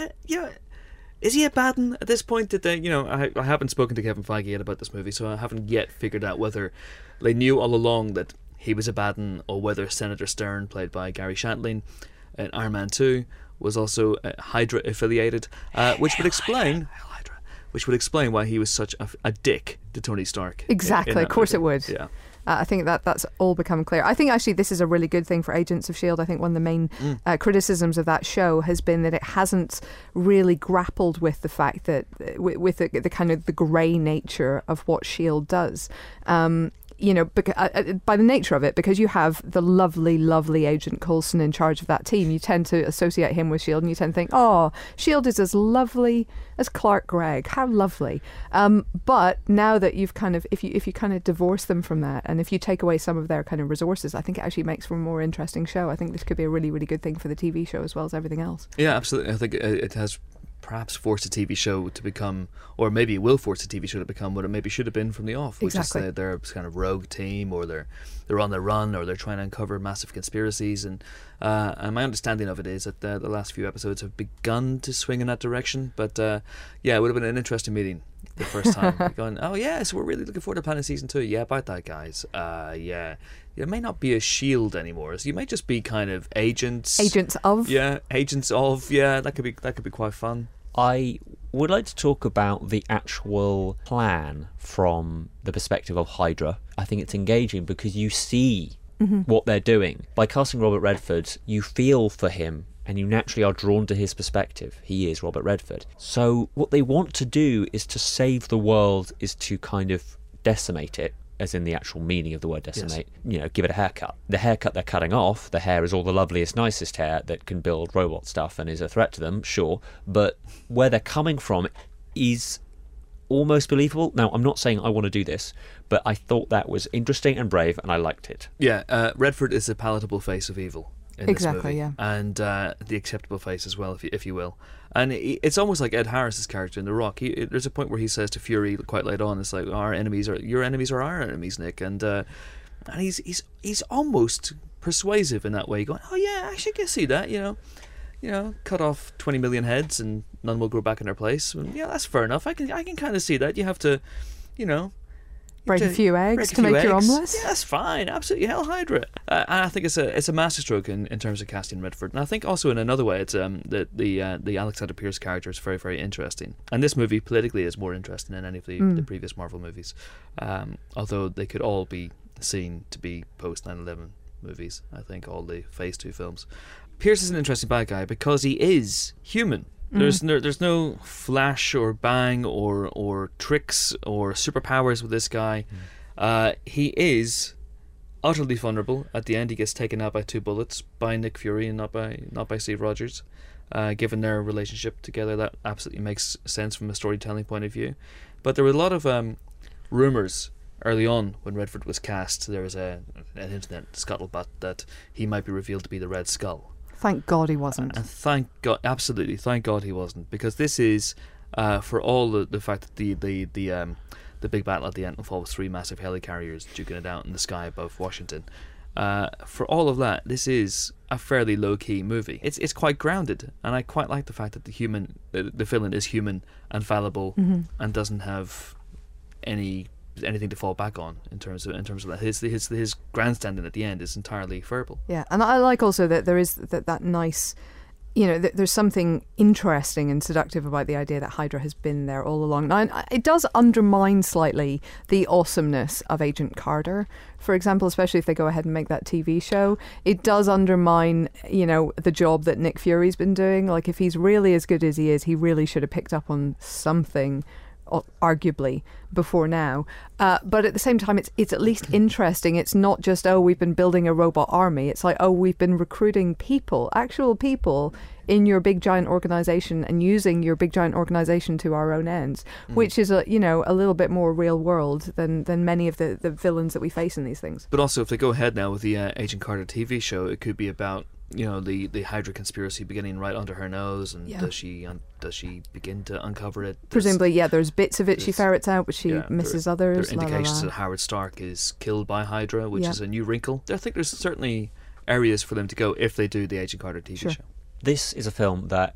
a bad one at this point? Did they, I haven't spoken to Kevin Feige yet about this movie, so I haven't yet figured out whether they knew all along that he was a bad one, or whether Senator Stern, played by Gary Shandling in Iron Man 2, was also Hydra affiliated, which would explain why he was such a dick to Tony Stark. Exactly, of course movie. It would. Yeah. I think that's all become clear. I think actually this is a really good thing for Agents of S.H.I.E.L.D. I think one of the main criticisms of that show has been that it hasn't really grappled with the fact that with the kind of the grey nature of what S.H.I.E.L.D. does. By the nature of it, because you have the lovely, lovely Agent Coulson in charge of that team, you tend to associate him with S.H.I.E.L.D. and you tend to think, oh, S.H.I.E.L.D. is as lovely as Clark Gregg. How lovely. But now that you've kind of, if you kind of divorce them from that, and if you take away some of their kind of resources, I think it actually makes for a more interesting show. I think this could be a really, really good thing for the TV show as well as everything else. Yeah, absolutely. I think it has perhaps forced a TV show to become, or maybe it will force a TV show to become what it maybe should have been from the off, which Exactly. is they're kind of rogue team, or they're on the run, or they're trying to uncover massive conspiracies, and my understanding of it is that the last few episodes have begun to swing in that direction. But it would have been an interesting meeting the first time. Going, oh yeah, so we're really looking forward to planning season 2. Yeah, about that, guys. It may not be a S.H.I.E.L.D. anymore. So you might just be kind of agents of. Yeah, agents of. Yeah, that could be quite fun. I would like to talk about the actual plan from the perspective of Hydra. I think it's engaging because you see what they're doing. By casting Robert Redford, you feel for him and you naturally are drawn to his perspective. He is Robert Redford. So what they want to do is to save the world, is to kind of decimate it, as in the actual meaning of the word decimate. Yes. Give it a haircut. The haircut they're cutting off, the hair is all the loveliest, nicest hair that can build robot stuff and is a threat to them, sure, but where they're coming from is almost believable. Now, I'm not saying I want to do this, but I thought that was interesting and brave, and I liked it. Yeah, Redford is the palatable face of evil in Exactly, this movie. yeah. And the acceptable face as well, if you will. And it's almost like Ed Harris's character in The Rock. There's a point where he says to Fury quite late on, it's like, your enemies are our enemies, Nick. And he's almost persuasive in that way, going, oh yeah, actually I can see that, cut off 20 million heads and none will grow back in their place. And, yeah, that's fair enough. I can kind of see that. You have to, Break a few eggs to make your omelette. Yeah, that's fine. Absolutely, hell Hydra. And I think it's a masterstroke in terms of casting Redford. And I think also in another way, it's the Alexander Pierce character is very, very interesting. And this movie politically is more interesting than any of the previous Marvel movies. Although they could all be seen to be post 9/11 movies. I think all the Phase 2 films. Pierce is an interesting bad guy because he is human. There's no flash or bang or tricks or superpowers with this guy. He is utterly vulnerable. At the end, he gets taken out by 2 bullets by Nick Fury and not by Steve Rogers. Given their relationship together, that absolutely makes sense from a storytelling point of view. But there were a lot of rumours early on when Redford was cast. There was an internet scuttlebutt that he might be revealed to be the Red Skull. Thank God he wasn't. And thank God, absolutely, thank God he wasn't, because this is, for all the fact that the big battle at the end involves 3 massive helicarriers duking it out in the sky above Washington. For all of that, this is a fairly low-key movie. It's quite grounded, and I quite like the fact that the villain is human and fallible, and doesn't have anything to fall back on in terms of that. His grandstanding at the end is entirely verbal. Yeah, and I like also that there is that nice, there's something interesting and seductive about the idea that Hydra has been there all along. Now, it does undermine slightly the awesomeness of Agent Carter, for example, especially if they go ahead and make that TV show. It does undermine, the job that Nick Fury's been doing. Like, if he's really as good as he is, he really should have picked up on something, arguably, before now. But at the same time, it's at least interesting. It's not just, we've been building a robot army. It's like, we've been recruiting people, actual people in your big giant organization, and using your big giant organization to our own ends, which is a little bit more real world than many of the villains that we face in these things. But also, if they go ahead now with the Agent Carter TV show, it could be about the Hydra conspiracy beginning right under her nose, and does she begin to uncover it? Presumably, there's bits of it she ferrets out, but she misses others. There are indications that Howard Stark is killed by Hydra, which is a new wrinkle. I think there's certainly areas for them to go if they do the Agent Carter TV show. This is a film that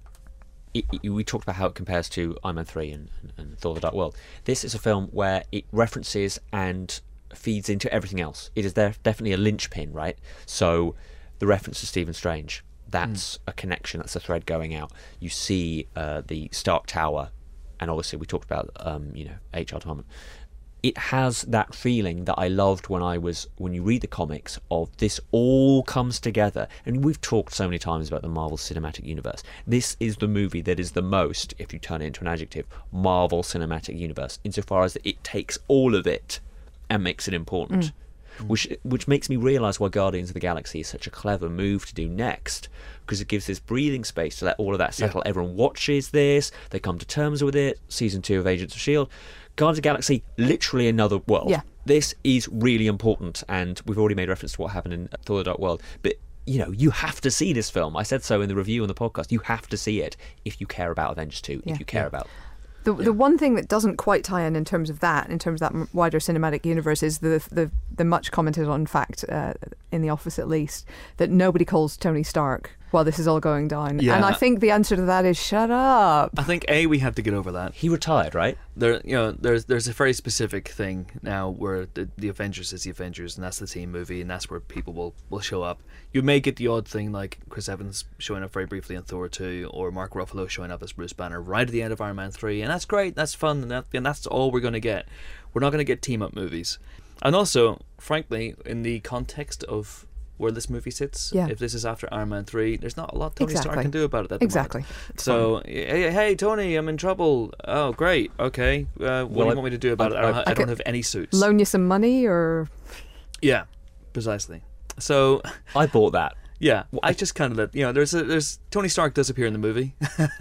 we talked about how it compares to Iron Man 3 and Thor: The Dark World. This is a film where it references and feeds into everything else. It is definitely a linchpin, right? So the reference to Stephen Strange, that's a connection, that's a thread going out. You see the Stark Tower, and obviously we talked about H.R. Tolman. It has that feeling that I loved when you read the comics, of this all comes together. And we've talked so many times about the Marvel Cinematic Universe. This is the movie that is the most, if you turn it into an adjective, Marvel Cinematic Universe, insofar as it takes all of it and makes it important. Which makes me realise why Guardians of the Galaxy is such a clever move to do next, because it gives this breathing space to let all of that settle. Everyone watches this, they come to terms with it. Season 2 of Agents of S.H.I.E.L.D. Guardians of the Galaxy, literally another world. This is really important, and we've already made reference to what happened in Thor: The Dark World, but you have to see this film. I said so in the review on the podcast. You have to see it if you care about Avengers 2, if you care about... The one thing that doesn't quite tie in terms of that wider cinematic universe, is the much commented on fact, in The Office at least, that nobody calls Tony Stark while this is all going down. And I think the answer to that is shut up. I think we have to get over that. He retired, right? There's a very specific thing now where the Avengers is the Avengers, and that's the team movie, and that's where people will show up. You may get the odd thing like Chris Evans showing up very briefly in Thor 2, or Mark Ruffalo showing up as Bruce Banner right at the end of Iron Man 3, and that's great, that's fun, and that's all we're going to get. We're not going to get team-up movies. And also, frankly, in the context of where this movie sits, if this is after Iron Man 3, there's not a lot Tony Stark can do about it at the moment. So, hey Tony, I'm in trouble. Oh, great, okay. What do you want me to do about it? I don't have any suits. Loan you some money, or... Yeah, precisely. So I bought that. Yeah, I just kind of let there's Tony Stark does appear in the movie,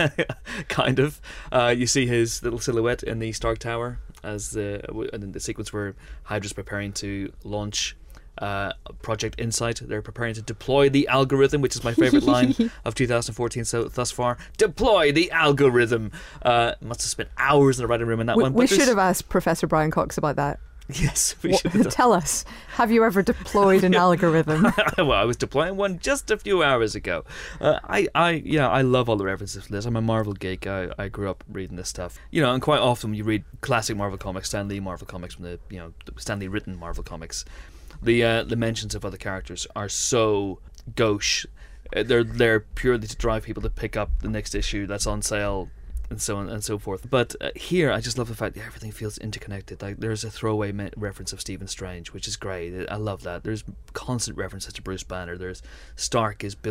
kind of. You see his little silhouette in the Stark Tower as the sequence where Hydra's preparing to launch Project Insight. They're preparing to deploy the algorithm, which is my favorite line of 2014 thus far. Deploy the algorithm. Must have spent hours in the writing room in that one. We should have asked Professor Brian Cox about that. Yes, we should have done. Tell us, have you ever deployed an algorithm? Well, I was deploying one just a few hours ago. I love all the references to this. I'm a Marvel geek. I grew up reading this stuff. And quite often when you read classic Marvel comics, Stan Lee Marvel comics, from the Stan Lee written Marvel comics, the mentions of other characters are so gauche. They're there purely to drive people to pick up the next issue that's on sale, and so on and so forth. But here, I just love the fact that everything feels interconnected. Like, there's a throwaway reference of Stephen Strange, which is great. I love that. There's constant references to Bruce Banner. There's Stark is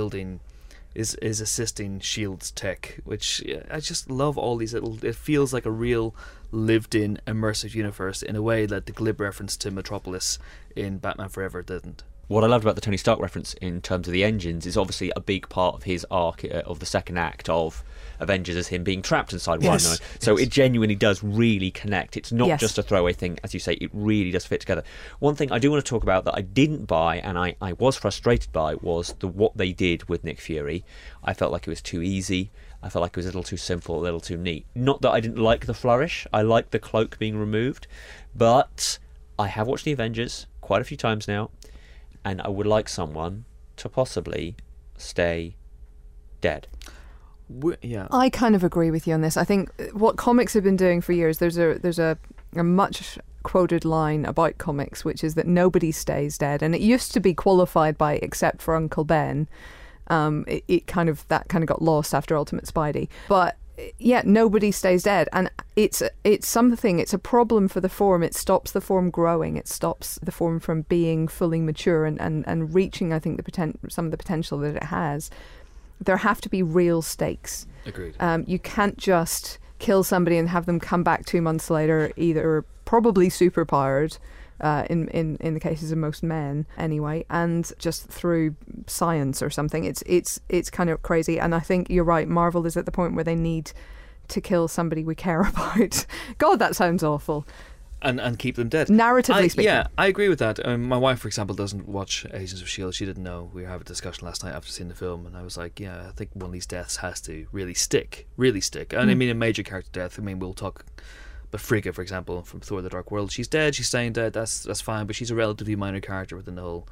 assisting S.H.I.E.L.D.'s tech, which I just love all these little... It feels like a real lived-in, immersive universe in a way that the glib reference to Metropolis in Batman Forever didn't. What I loved about the Tony Stark reference in terms of the engines is obviously a big part of his arc of the second act of Avengers, as him being trapped inside Rhino. So it genuinely does really connect. It's not just a throwaway thing, as you say. It really does fit together. One thing I do want to talk about that I didn't buy, and I was frustrated by, was what they did with Nick Fury. I felt like it was too easy. I felt like it was a little too simple, a little too neat. Not that I didn't like the flourish. I liked the cloak being removed. But I have watched the Avengers quite a few times now, and I would like someone to possibly stay dead. Yeah. I kind of agree with you on this. I think what comics have been doing for years, there's a much quoted line about comics, which is that nobody stays dead, and it used to be qualified by except for Uncle Ben. It kind of got lost after Ultimate Spidey, but yeah, nobody stays dead, and it's something. It's a problem for the form. It stops the form growing. It stops the form from being fully mature and reaching, I think, some of the potential that it has. There have to be real stakes. Agreed. You can't just kill somebody and have them come back 2 months later, either probably superpowered, in the cases of most men anyway, and just through science or something. It's kind of crazy, and I think you're right. Marvel is at the point where they need to kill somebody we care about. God, that sounds awful. And keep them dead. Narratively speaking. Yeah, I agree with that. My wife, for example, doesn't watch Agents of S.H.I.E.L.D. She didn't know. We were having a discussion last night after seeing the film, and I was like, yeah, I think one of these deaths has to really stick. And I mean a major character death. I mean, we'll talk about Frigga, for example, from Thor the Dark World. She's dead, she's staying dead, that's fine, but she's a relatively minor character within the whole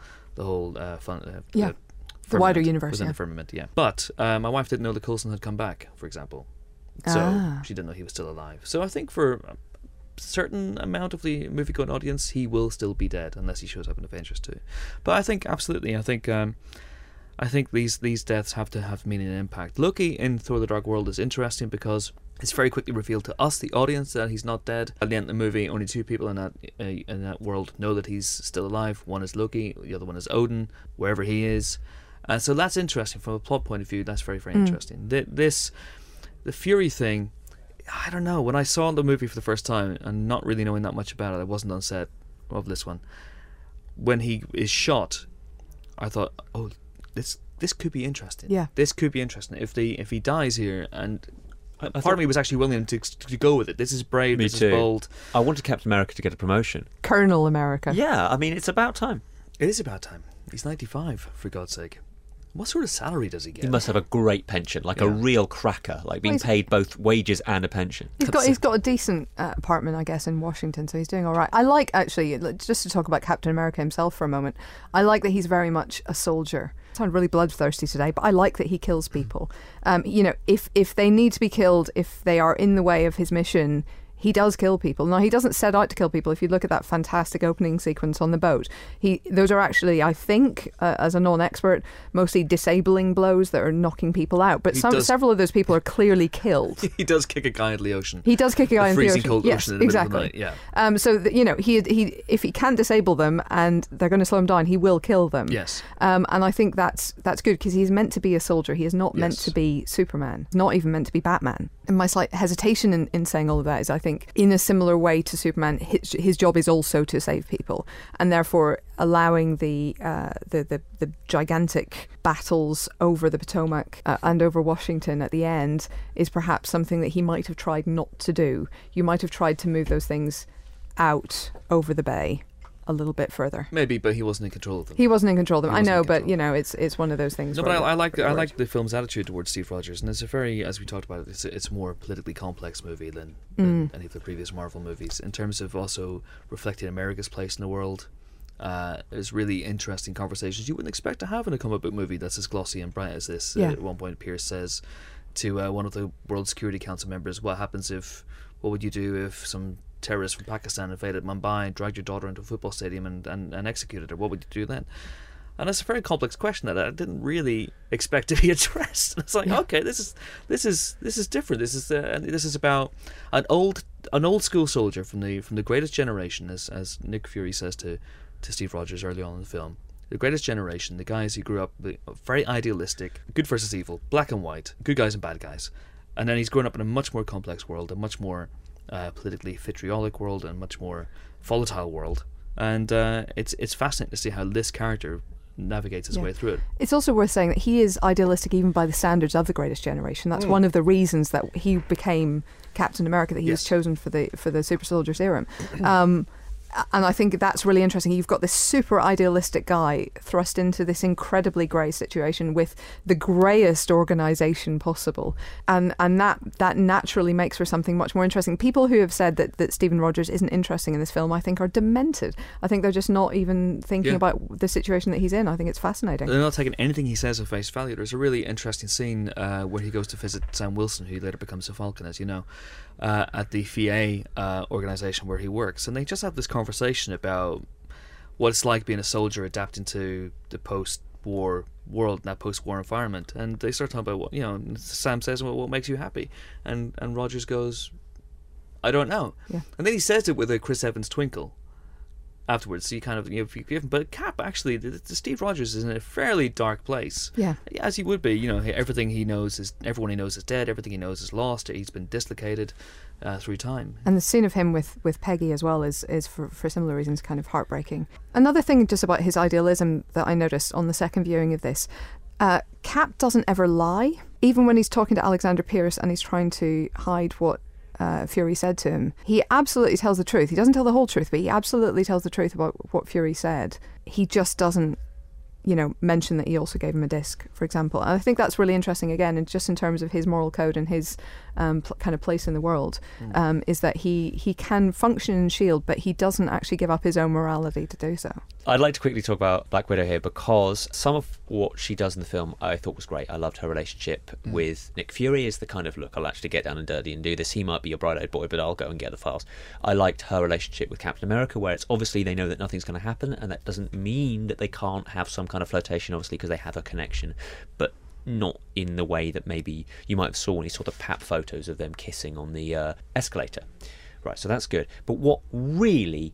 the wider universe. Within the firmament, yeah. But my wife didn't know that Coulson had come back, for example. So she didn't know he was still alive. So I think for certain amount of the movie-going audience, he will still be dead unless he shows up in Avengers 2. But I think absolutely, I think these deaths have to have meaning and impact. Loki in Thor: The Dark World is interesting because it's very quickly revealed to us, the audience, that he's not dead. At the end of the movie, only 2 people in that world know that he's still alive. One is Loki, the other one is Odin, wherever he is. So that's interesting from a plot point of view. That's very, very interesting. The Fury thing, I don't know. When I saw the movie for the first time and not really knowing that much about it, I wasn't on set of this one. When he is shot, I thought, oh, this could be interesting. Yeah, this could be interesting if he dies here. And part of me was actually willing to go with it. This is brave. This is bold. I wanted Captain America to get a promotion. Colonel America. Yeah, I mean, it's about time. It is about time. He's 95, for God's sake. What sort of salary does he get? He must have a great pension, like a real cracker, like being paid both wages and a pension. He's got a decent apartment, I guess, in Washington, so he's doing all right. I like, actually, just to talk about Captain America himself for a moment, I like that he's very much a soldier. I sound really bloodthirsty today, but I like that he kills people. If they need to be killed, if they are in the way of his mission, he does kill people. Now, he doesn't set out to kill people. If you look at that fantastic opening sequence on the boat, those are actually, I think, as a non-expert, mostly disabling blows that are knocking people out. But several of those people are clearly killed. He does kick a guy into the ocean. He does kick a guy into the ocean. Freezing cold ocean in the middle of the night. Yeah. So he if he can disable them and they're going to slow him down, he will kill them. Yes. And I think that's good because he's meant to be a soldier. He is not meant to be Superman. Not even meant to be Batman. And my slight hesitation in saying all of that is, I think, in a similar way to Superman, his job is also to save people, and therefore allowing the gigantic battles over the Potomac and over Washington at the end is perhaps something that he might have tried not to do. You might have tried to move those things out over the bay a little bit further. Maybe, but he wasn't in control of them. He wasn't in control of them. I know, but it's one of those things. No, but I like the film's attitude towards Steve Rogers, and it's a very, as we talked about, it's a more politically complex movie than any of the previous Marvel movies in terms of also reflecting America's place in the world. There's really interesting conversations you wouldn't expect to have in a comic book movie that's as glossy and bright as this. At one point, Pierce says to one of the World Security Council members, what would you do if some terrorists from Pakistan invaded Mumbai and dragged your daughter into a football stadium and executed her? What would you do then? And it's a very complex question that I didn't really expect to be addressed. It's like, okay, this is different. This is about an old school soldier from the greatest generation, as Nick Fury says to Steve Rogers early on in the film. The greatest generation, the guys who grew up very idealistic, good versus evil, black and white, good guys and bad guys. And then he's grown up in a much more complex world, a much more politically vitriolic world, and much more volatile world. And it's fascinating to see how this character navigates his way through it. It's also worth saying that he is idealistic even by the standards of the greatest generation. That's one of the reasons that he became Captain America, that he was chosen for the super soldier serum. And I think that's really interesting. You've got this super idealistic guy thrust into this incredibly grey situation with the greyest organisation possible. And that naturally makes for something much more interesting. People who have said that Stephen Rogers isn't interesting in this film, I think, are demented. I think they're just not even thinking about the situation that he's in. I think it's fascinating. They're not taking anything he says at face value. There's a really interesting scene where he goes to visit Sam Wilson, who later becomes a Falcon, as you know, at the FIA organisation where he works. And they just have this conversation about what it's like being a soldier adapting to the post-war world, that post-war environment. And they start talking about what, Sam says, well, what makes you happy? And Rogers goes, I don't know. Yeah. And then he says it with a Chris Evans twinkle afterwards. So you kind of, but Cap, actually, the Steve Rogers is in a fairly dark place. Yeah. As he would be. Everything he knows is, everyone he knows is dead, everything he knows is lost, he's been dislocated through time. And the scene of him with Peggy as well is for similar reasons kind of heartbreaking. Another thing just about his idealism that I noticed on the second viewing of this, Cap doesn't ever lie. Even when he's talking to Alexander Pierce and he's trying to hide what Fury said to him, he absolutely tells the truth. He doesn't tell the whole truth, but he absolutely tells the truth about what Fury said. He just doesn't, mention that he also gave him a disc, for example. And I think that's really interesting, again, and just in terms of his moral code and his kind of place in the world, is that he can function in S.H.I.E.L.D., but he doesn't actually give up his own morality to do so. I'd like to quickly talk about Black Widow here, because some of what she does in the film I thought was great. I loved her relationship with Nick Fury. Is the kind of, look, I'll actually get down and dirty and do this. He might be your bright-eyed boy, but I'll go and get the files. I liked her relationship with Captain America, where it's obviously they know that nothing's going to happen, and that doesn't mean that they can't have some kind of flirtation, obviously, because they have a connection, but not in the way that maybe you might have saw when you saw the pap photos of them kissing on the escalator. Right, so that's good. But what really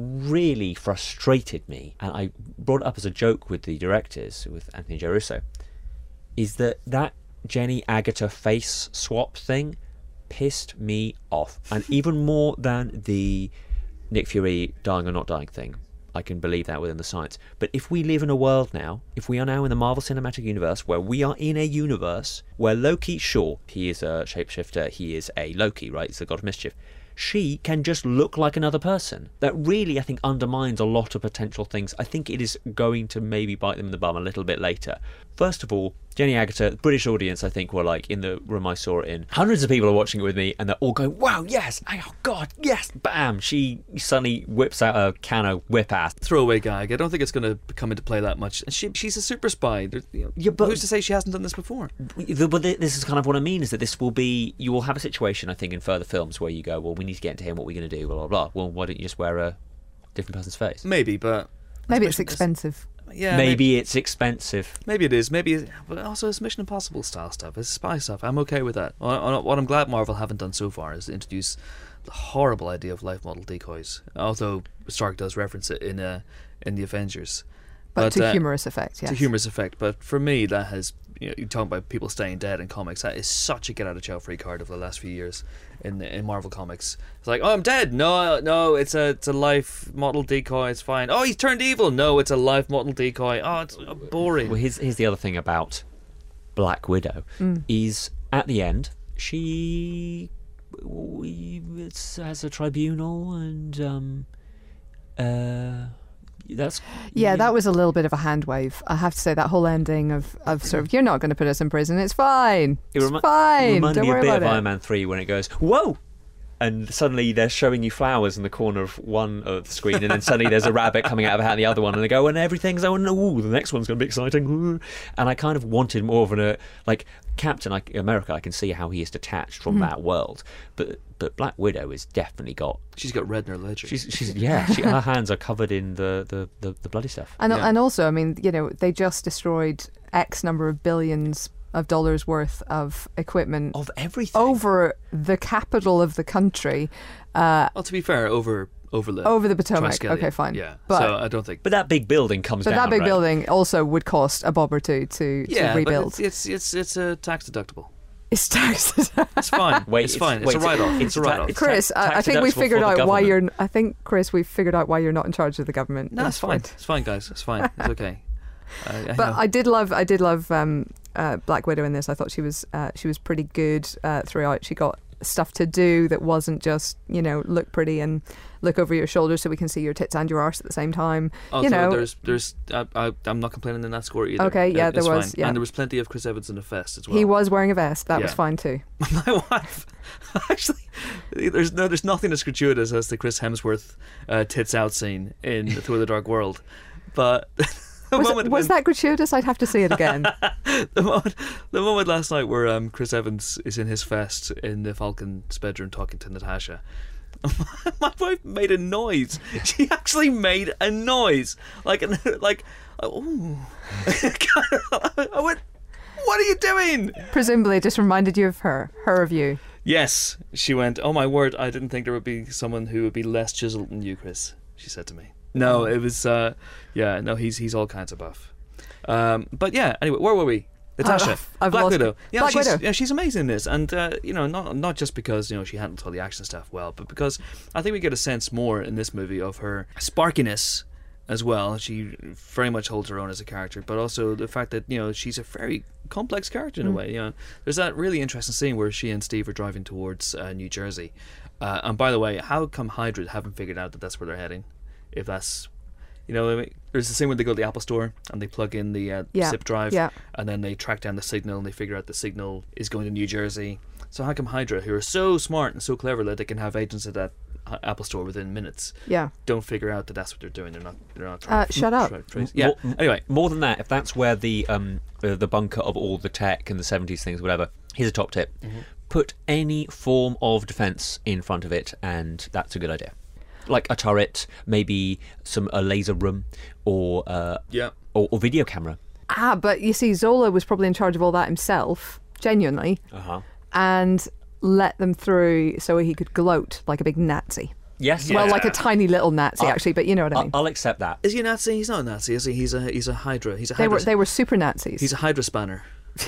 frustrated me, and I brought it up as a joke with the directors, with Anthony J. Russo, is that Jenny Agutter face swap thing pissed me off. And even more than the Nick Fury dying or not dying thing. I can believe that within the science. But if we live in a world now, if we are now in the Marvel Cinematic Universe, where we are in a universe where Loki, sure, he is a shapeshifter, he is a Loki, right? He's the god of mischief. She can just look like another person. That really, I think, undermines a lot of potential things. I think it is going to maybe bite them in the bum a little bit later. First of all, Jenny Agutter, the British audience, I think, were like, in the room I saw it in, hundreds of people are watching it with me, and they're all going, wow, yes, oh God, yes, bam. She suddenly whips out a can of whip-ass. Throwaway gag. I don't think it's going to come into play that much. She's a super spy. But who's to say she hasn't done this before? But this is kind of what I mean, is that this will be, you will have a situation, I think, in further films where you go, well, we need to get into him, what are we going to do, blah, blah, blah. Well, why don't you just wear a different person's face? Maybe, but... Maybe it's expensive. Yeah, maybe it's expensive. Maybe it is. But also it's Mission Impossible style stuff. It's spy stuff. I'm okay with that. What I'm glad Marvel haven't done so far is introduce the horrible idea of life model decoys. Although Stark does reference it in the Avengers, but to humorous effect. Yes. To humorous effect. But for me, that has, you talk about people staying dead in comics. That is such a get out of jail free card over the last few years in Marvel comics. It's like, oh, I'm dead. No, it's a life model decoy. It's fine. Oh, he's turned evil. No, it's a life model decoy. Oh, it's boring. Well, here's the other thing about Black Widow is at the end she has a tribunal and that was a little bit of a hand wave. I have to say, that whole ending of sort of, you're not going to put us in prison, it's fine, it's fine, reminded don't me worry a bit about of it. Iron Man 3 when it goes, whoa, and suddenly they're showing you flowers in the corner of one of the screen, and then suddenly there's a rabbit coming out of a hat in the other one, and they go, and everything's, oh no, the next one's going to be exciting. Ooh. And I kind of wanted more of like Captain America. I can see how he is detached from that world, but Black Widow has definitely got. She's got red in her ledger. Her hands are covered in the bloody stuff. And also, I mean, they just destroyed X number of billions of dollars worth of equipment of everything over the capital of the country. Well, to be fair, over the Potomac. Okay, fine. Yeah, but, so I don't think. But that big building comes down. But that big right? building also would cost a bob or two to rebuild. But it's a tax deductible. It's tax. It's fine. It's fine. It's a write-off. It's a write-off. Chris, I think we figured out why you're. I think, Chris, we've figured out why you're not in charge of the government. No, it's fine. It's fine, guys. It's fine. It's okay. I did love Black Widow in this. I thought she was pretty good throughout. She got stuff to do that wasn't just, look pretty and look over your shoulder so we can see your tits and your arse at the same time. Also, I'm not complaining in that score either. Okay, yeah, there was. Fine. Yeah. And there was plenty of Chris Evans in a vest as well. He was wearing a vest. That was fine too. My wife, actually, there's nothing as gratuitous as the Chris Hemsworth tits out scene in Thor: The Dark World, but. Was that gratuitous? I'd have to see it again. the moment last night where Chris Evans is in his vest in the Falcon's bedroom talking to Natasha. My wife made a noise. She actually made a noise, like oh. I went, "What are you doing?" Presumably, it just reminded you of her of you. Yes, she went, "Oh my word! I didn't think there would be someone who would be less chiseled than you, Chris." She said to me. No, it was he's all kinds of buff. But yeah, anyway, where were we? Natasha, Black Widow. Yeah, she's amazing in this, and not just because she handles all the action stuff well, but because I think we get a sense more in this movie of her sparkiness as well. She very much holds her own as a character, but also the fact that she's a very complex character in a way. There's that really interesting scene where she and Steve are driving towards New Jersey, and by the way, how come Hydra haven't figured out that that's where they're heading? If that's, there's the scene where they go to the Apple store and they plug in the zip drive, and then they track down the signal and they figure out the signal is going to New Jersey. So how come Hydra, who are so smart and so clever that they can have agents at that Apple store within minutes, don't figure out that that's what they're doing? They're not trying to shut up. Yeah. Anyway, more than that, if that's where the bunker of all the tech and the 70s things, whatever. Here's a top tip: put any form of defense in front of it, and that's a good idea. Like a turret, maybe a laser room, or video camera. But you see, Zola was probably in charge of all that himself, genuinely, and let them through so he could gloat like a big Nazi. Yes, well, like a tiny little Nazi, actually, but you know what I mean. I'll accept that. Is he a Nazi? He's not a Nazi, is he? He's a Hydra. He's a Hydra. They were super Nazis. He's a Hydra spanner.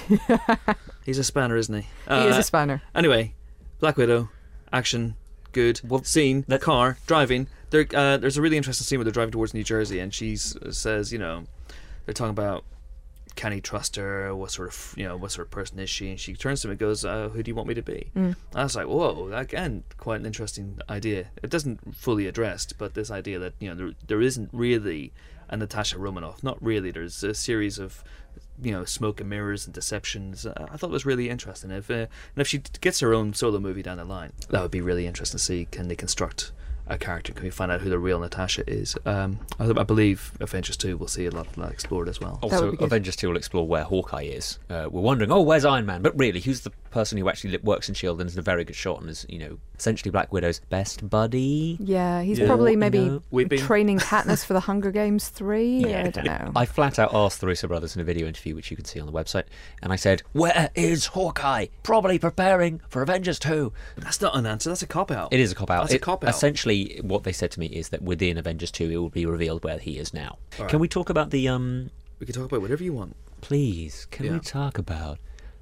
He's a spanner, isn't he? He is a spanner. Anyway, Black Widow, action. Good scene. The car driving. There's a really interesting scene where they're driving towards New Jersey, and she says, they're talking about, can he trust her? What sort of person is she? And she turns to him and goes, "Who do you want me to be?" And I was like, whoa, again, quite an interesting idea. It doesn't fully addressed, but this idea that there isn't really a Natasha Romanoff. Not really. There's a series of smoke and mirrors and deceptions. I thought it was really interesting. If she gets her own solo movie down the line, that would be really interesting to see. Can they construct a character? Can we find out who the real Natasha is? I believe Avengers 2 will see a lot of that explored as well. Also, Avengers 2 will explore where Hawkeye is. We're wondering, where's Iron Man? But really, who's the person who actually works in S.H.I.E.L.D. and is a very good shot and is, essentially Black Widow's best buddy? Yeah, he's probably maybe training Katniss for the Hunger Games 3. Yeah. I don't know. I flat out asked the Russo brothers in a video interview, which you can see on the website, and I said, where is Hawkeye? Probably preparing for Avengers 2. That's not an answer, that's a cop-out. It is a cop-out. That's a cop-out. Essentially, what they said to me is that within Avengers 2, it will be revealed where he is now. Right. Can we talk about the... We can talk about whatever you want. Please, can we talk about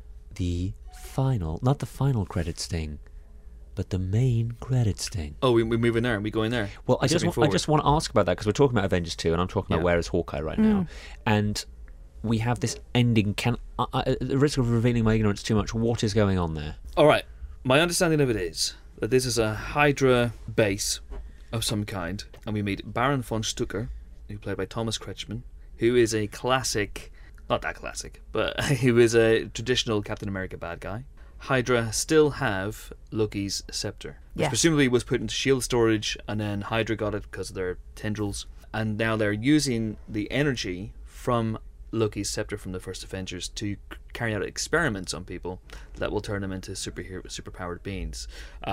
the final, not the final credits thing, but the main credits thing? Oh, we move in there and we go in there. Well, I just want to ask about that because we're talking about Avengers 2 and I'm talking about where is Hawkeye right now. And we have this ending. At the risk of revealing my ignorance too much, what is going on there? All right. My understanding of it is that this is a Hydra base of some kind, and we meet Baron von Stucker, who played by Thomas Kretschmann, who is a classic, not that classic, but who is a traditional Captain America bad guy. Hydra still have Loki's scepter, which presumably was put into S.H.I.E.L.D. storage, and then Hydra got it because of their tendrils, and now they're using the energy from Loki's scepter from the first Avengers to carry out experiments on people that will turn them into superpowered beings.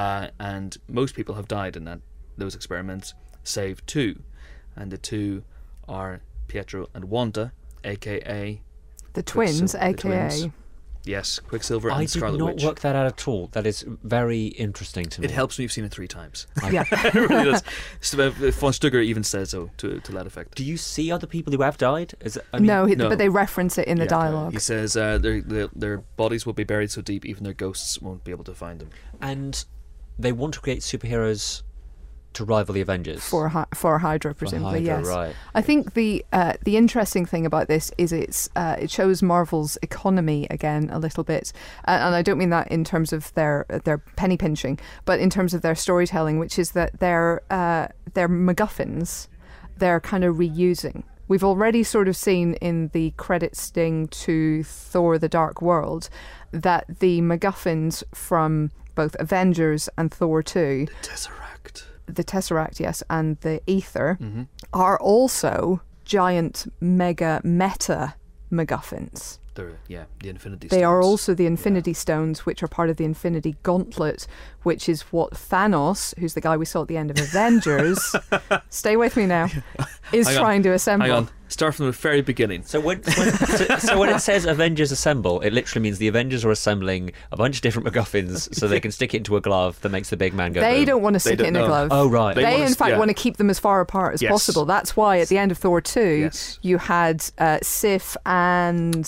And most people have died in those experiments, save two. And the two are Pietro and Wanda, a.k.a. The twins, a.k.a. Twins. Yes, Quicksilver and Scarlet Witch. I did not work that out at all. That is very interesting to me. It helps me you've seen it 3 times. Yeah. It really does. Von Stucker even says so to that effect. Do you see other people who have died? No, but they reference it in the dialogue. He says their bodies will be buried so deep even their ghosts won't be able to find them. And they want to create superheroes to rival the Avengers. For Hydra, presumably, Hydra, yes. right. I think the interesting thing about this is it shows Marvel's economy again a little bit, and I don't mean that in terms of their penny pinching, but in terms of their storytelling, which is that their MacGuffins, they're kind of reusing. We've already sort of seen in the credit sting to Thor: The Dark World that the MacGuffins from both Avengers and Thor 2, the Tesseract, yes, and the Ether, are also giant mega meta MacGuffins. The Infinity Stones. They are also the Infinity Stones, which are part of the Infinity Gauntlet, which is what Thanos, who's the guy we saw at the end of Avengers, stay with me now, is trying to assemble. Hang on. Start from the very beginning. So when it says Avengers Assemble, it literally means the Avengers are assembling a bunch of different MacGuffins so they can stick it into a glove that makes the big man go They boom. don't want to stick it in a glove. Oh, right. They in fact want to keep them as far apart as possible. That's why at the end of Thor 2, you had Sif and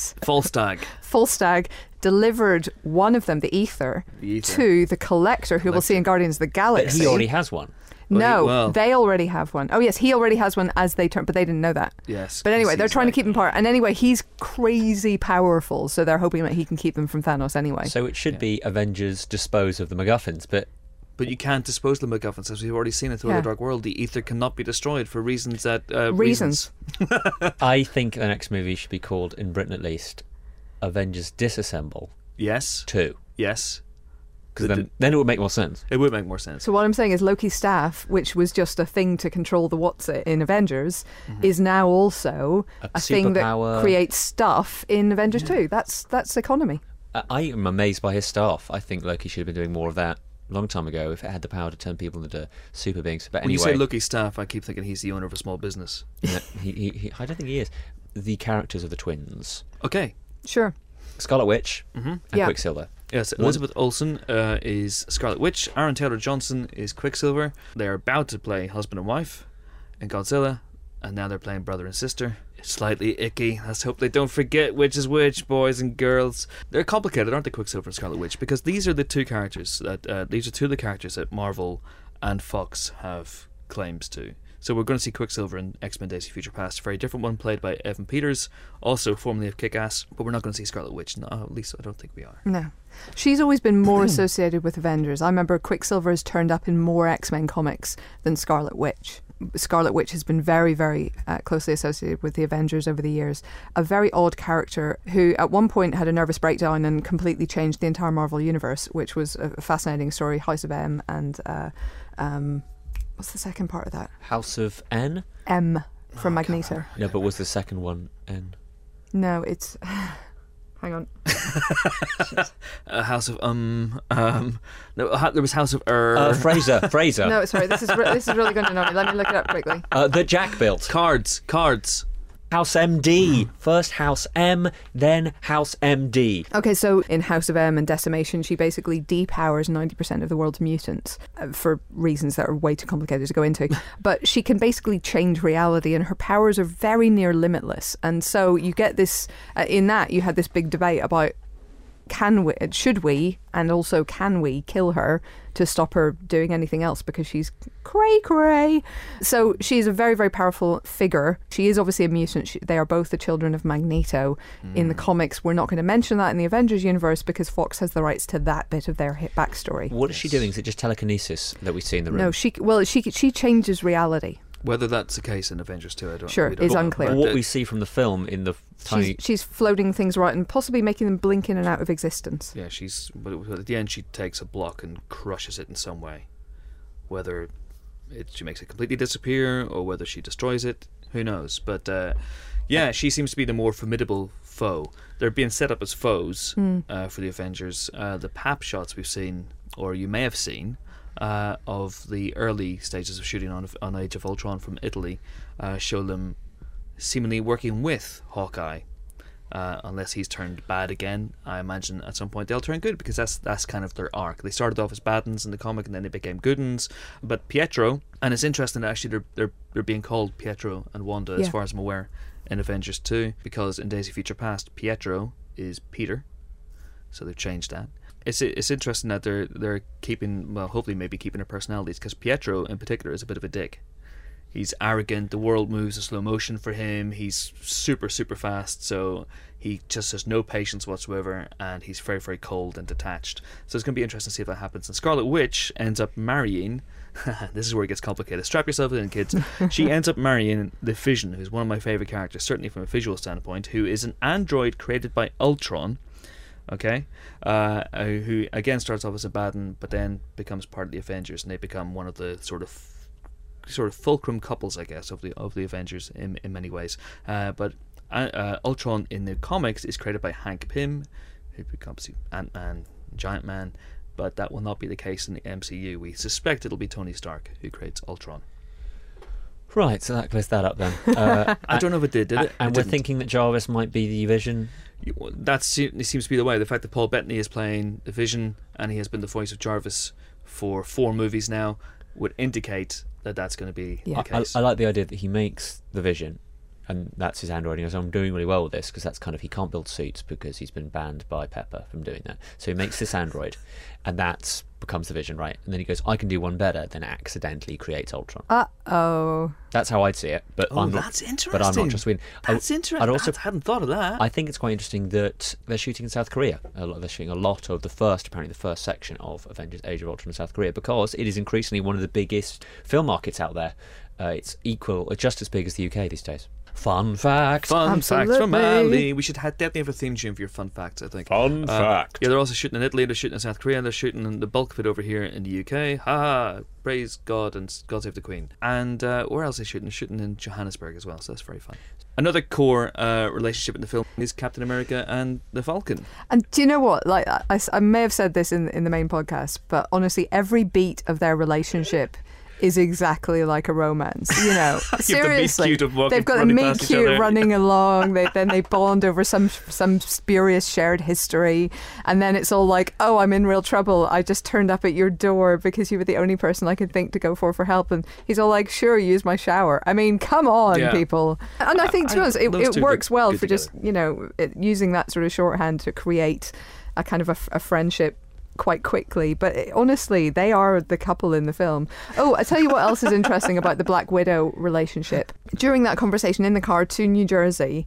Volstagg delivered one of them, the Ether, to the Collector, who we'll see in Guardians of the Galaxy. But he already has one. They already have one. Oh, yes, he already has one as they turn, but they didn't know that. Yes. But anyway, they're trying to keep them apart. And anyway, he's crazy powerful, so they're hoping that he can keep them from Thanos anyway. So it should be Avengers dispose of the MacGuffins, but you can't dispose of the MacGuffins, as we've already seen in Thor: The Dark World. The Ether cannot be destroyed for reasons that... reasons. I think the next movie should be called, in Britain at least, Avengers Disassemble. Yes. 2. Yes. Because then it would make more sense. It would make more sense. So what I'm saying is Loki's staff, which was just a thing to control the What's-It in Avengers, is now also a thing that creates stuff in Avengers 2. That's economy. I am amazed by his staff. I think Loki should have been doing more of that a long time ago if it had the power to turn people into super beings. But when anyway, you say Loki's staff, I keep thinking he's the owner of a small business. He I don't think he is. The characters of the twins. Okay. Sure. Scarlet Witch and Quicksilver. Yes, Elizabeth Olsen is Scarlet Witch. Aaron Taylor-Johnson is Quicksilver. They are about to play husband and wife in Godzilla, and now they're playing brother and sister. It's slightly icky. Let's hope they don't forget which is which, boys and girls. They're complicated, aren't they, Quicksilver and Scarlet Witch? Because these are the two characters these are two of the characters that Marvel and Fox have claims to. So we're going to see Quicksilver in X-Men Days of Future Past, a very different one played by Evan Peters, also formerly of Kick-Ass, but we're not going to see Scarlet Witch. No, at least I don't think we are. No. She's always been more associated with Avengers. I remember Quicksilver has turned up in more X-Men comics than Scarlet Witch. Scarlet Witch has been very, very closely associated with the Avengers over the years. A very odd character who at one point had a nervous breakdown and completely changed the entire Marvel universe, which was a fascinating story. House of M and... what's the second part of that? House of N? M from Magneto. No, but was the second one N? No, it's... Hang on. House of no, there was House of Fraser. No, sorry. This is really going to annoy me. Let me look it up quickly. That Jack built. Cards. House MD. First House M, then House MD. Okay, so in House of M and Decimation, she basically depowers 90% of the world's mutants for reasons that are way too complicated to go into. But she can basically change reality, and her powers are very near limitless. And so you get this, in that, you had this big debate about should we, and also can we kill her to stop her doing anything else, because she's cray. So she's a very, very powerful figure. She is obviously a mutant. They are both the children of Magneto in the comics. We're not going to mention that in the Avengers universe because Fox has the rights to that bit of their backstory. What is she doing? Is it just telekinesis that we see in the room? No, she changes reality. Whether that's the case in Avengers 2, I don't know. Sure, it's unclear. Or what we see from the film in the tiny... She's floating things right and possibly making them blink in and out of existence. Yeah, but at the end she takes a block and crushes it in some way. Whether she makes it completely disappear or whether she destroys it, who knows. But she seems to be the more formidable foe. They're being set up as foes for the Avengers. The pap shots we've seen, or you may have seen, of the early stages of shooting on Age of Ultron from Italy show them seemingly working with Hawkeye, unless he's turned bad again. I imagine at some point they'll turn good, because that's kind of their arc. They started off as bad uns in the comic and then they became good uns. But Pietro, and it's interesting that actually they're being called Pietro and Wanda, as far as I'm aware, in Avengers 2, because in Days of Future Past Pietro is Peter, so they've changed that. it's interesting that they're keeping, well, hopefully maybe keeping their personalities, because Pietro in particular is a bit of a dick. He's arrogant. The world moves in slow motion for him. He's super, super fast, so he just has no patience whatsoever, and he's very, very cold and detached. So it's going to be interesting to see if that happens. And Scarlet Witch ends up marrying... this is where it gets complicated. Strap yourself in, kids. She ends up marrying the Vision, who's one of my favourite characters, certainly from a visual standpoint, who is an android created by Ultron, okay, who again starts off as a bad one, but then becomes part of the Avengers, and they become one of the sort of fulcrum couples, I guess, of the Avengers in many ways. But Ultron in the comics is created by Hank Pym, who becomes Ant-Man, Giant Man, but that will not be the case in the MCU. We suspect it'll be Tony Stark who creates Ultron. Right, so that clears that up then. I don't know if it did it? And we're thinking that Jarvis might be the Vision. That seems to be the way. The fact that Paul Bettany is playing the Vision and he has been the voice of Jarvis for 4 movies now would indicate that that's going to be the case. I like the idea that he makes the Vision, and that's his android. He goes, I'm doing really well with this, because that's kind of, he can't build suits because he's been banned by Pepper from doing that. So he makes this android, and that becomes the Vision, right? And then he goes, I can do one better, then accidentally creates Ultron. Uh-oh. That's how I'd see it. But I'm not, that's interesting. But I'm not just winning. That's interesting. I hadn't thought of that. I think it's quite interesting that they're shooting in South Korea. They're shooting a lot of apparently the first section of Avengers Age of Ultron in South Korea, because it is increasingly one of the biggest film markets out there. It's just as big as the UK these days. Fun facts. Fun facts from Ali. We should definitely have a theme tune for your fun facts, I think. Fun fact. Yeah, they're also shooting in Italy, they're shooting in South Korea, and they're shooting the bulk of it over here in the UK. Ha! Praise God and God save the Queen. And where else are they shooting? They're shooting in Johannesburg as well, so that's very fun. Another core relationship in the film is Captain America and the Falcon. And do you know what? Like, I may have said this in the main podcast, but honestly, every beat of their relationship is exactly like a romance, you know. Seriously, they've got a meet cute running along. Then they bond over some spurious shared history, and then it's all like, "Oh, I'm in real trouble. I just turned up at your door because you were the only person I could think to go for help." And he's all like, "Sure, use my shower." I mean, come on, people. And I think to be honest, it works well for just using that sort of shorthand to create a kind of a friendship quite quickly. But honestly, they are the couple in the film. Oh, I tell you what else is interesting about the Black Widow relationship. During that conversation in the car to New Jersey,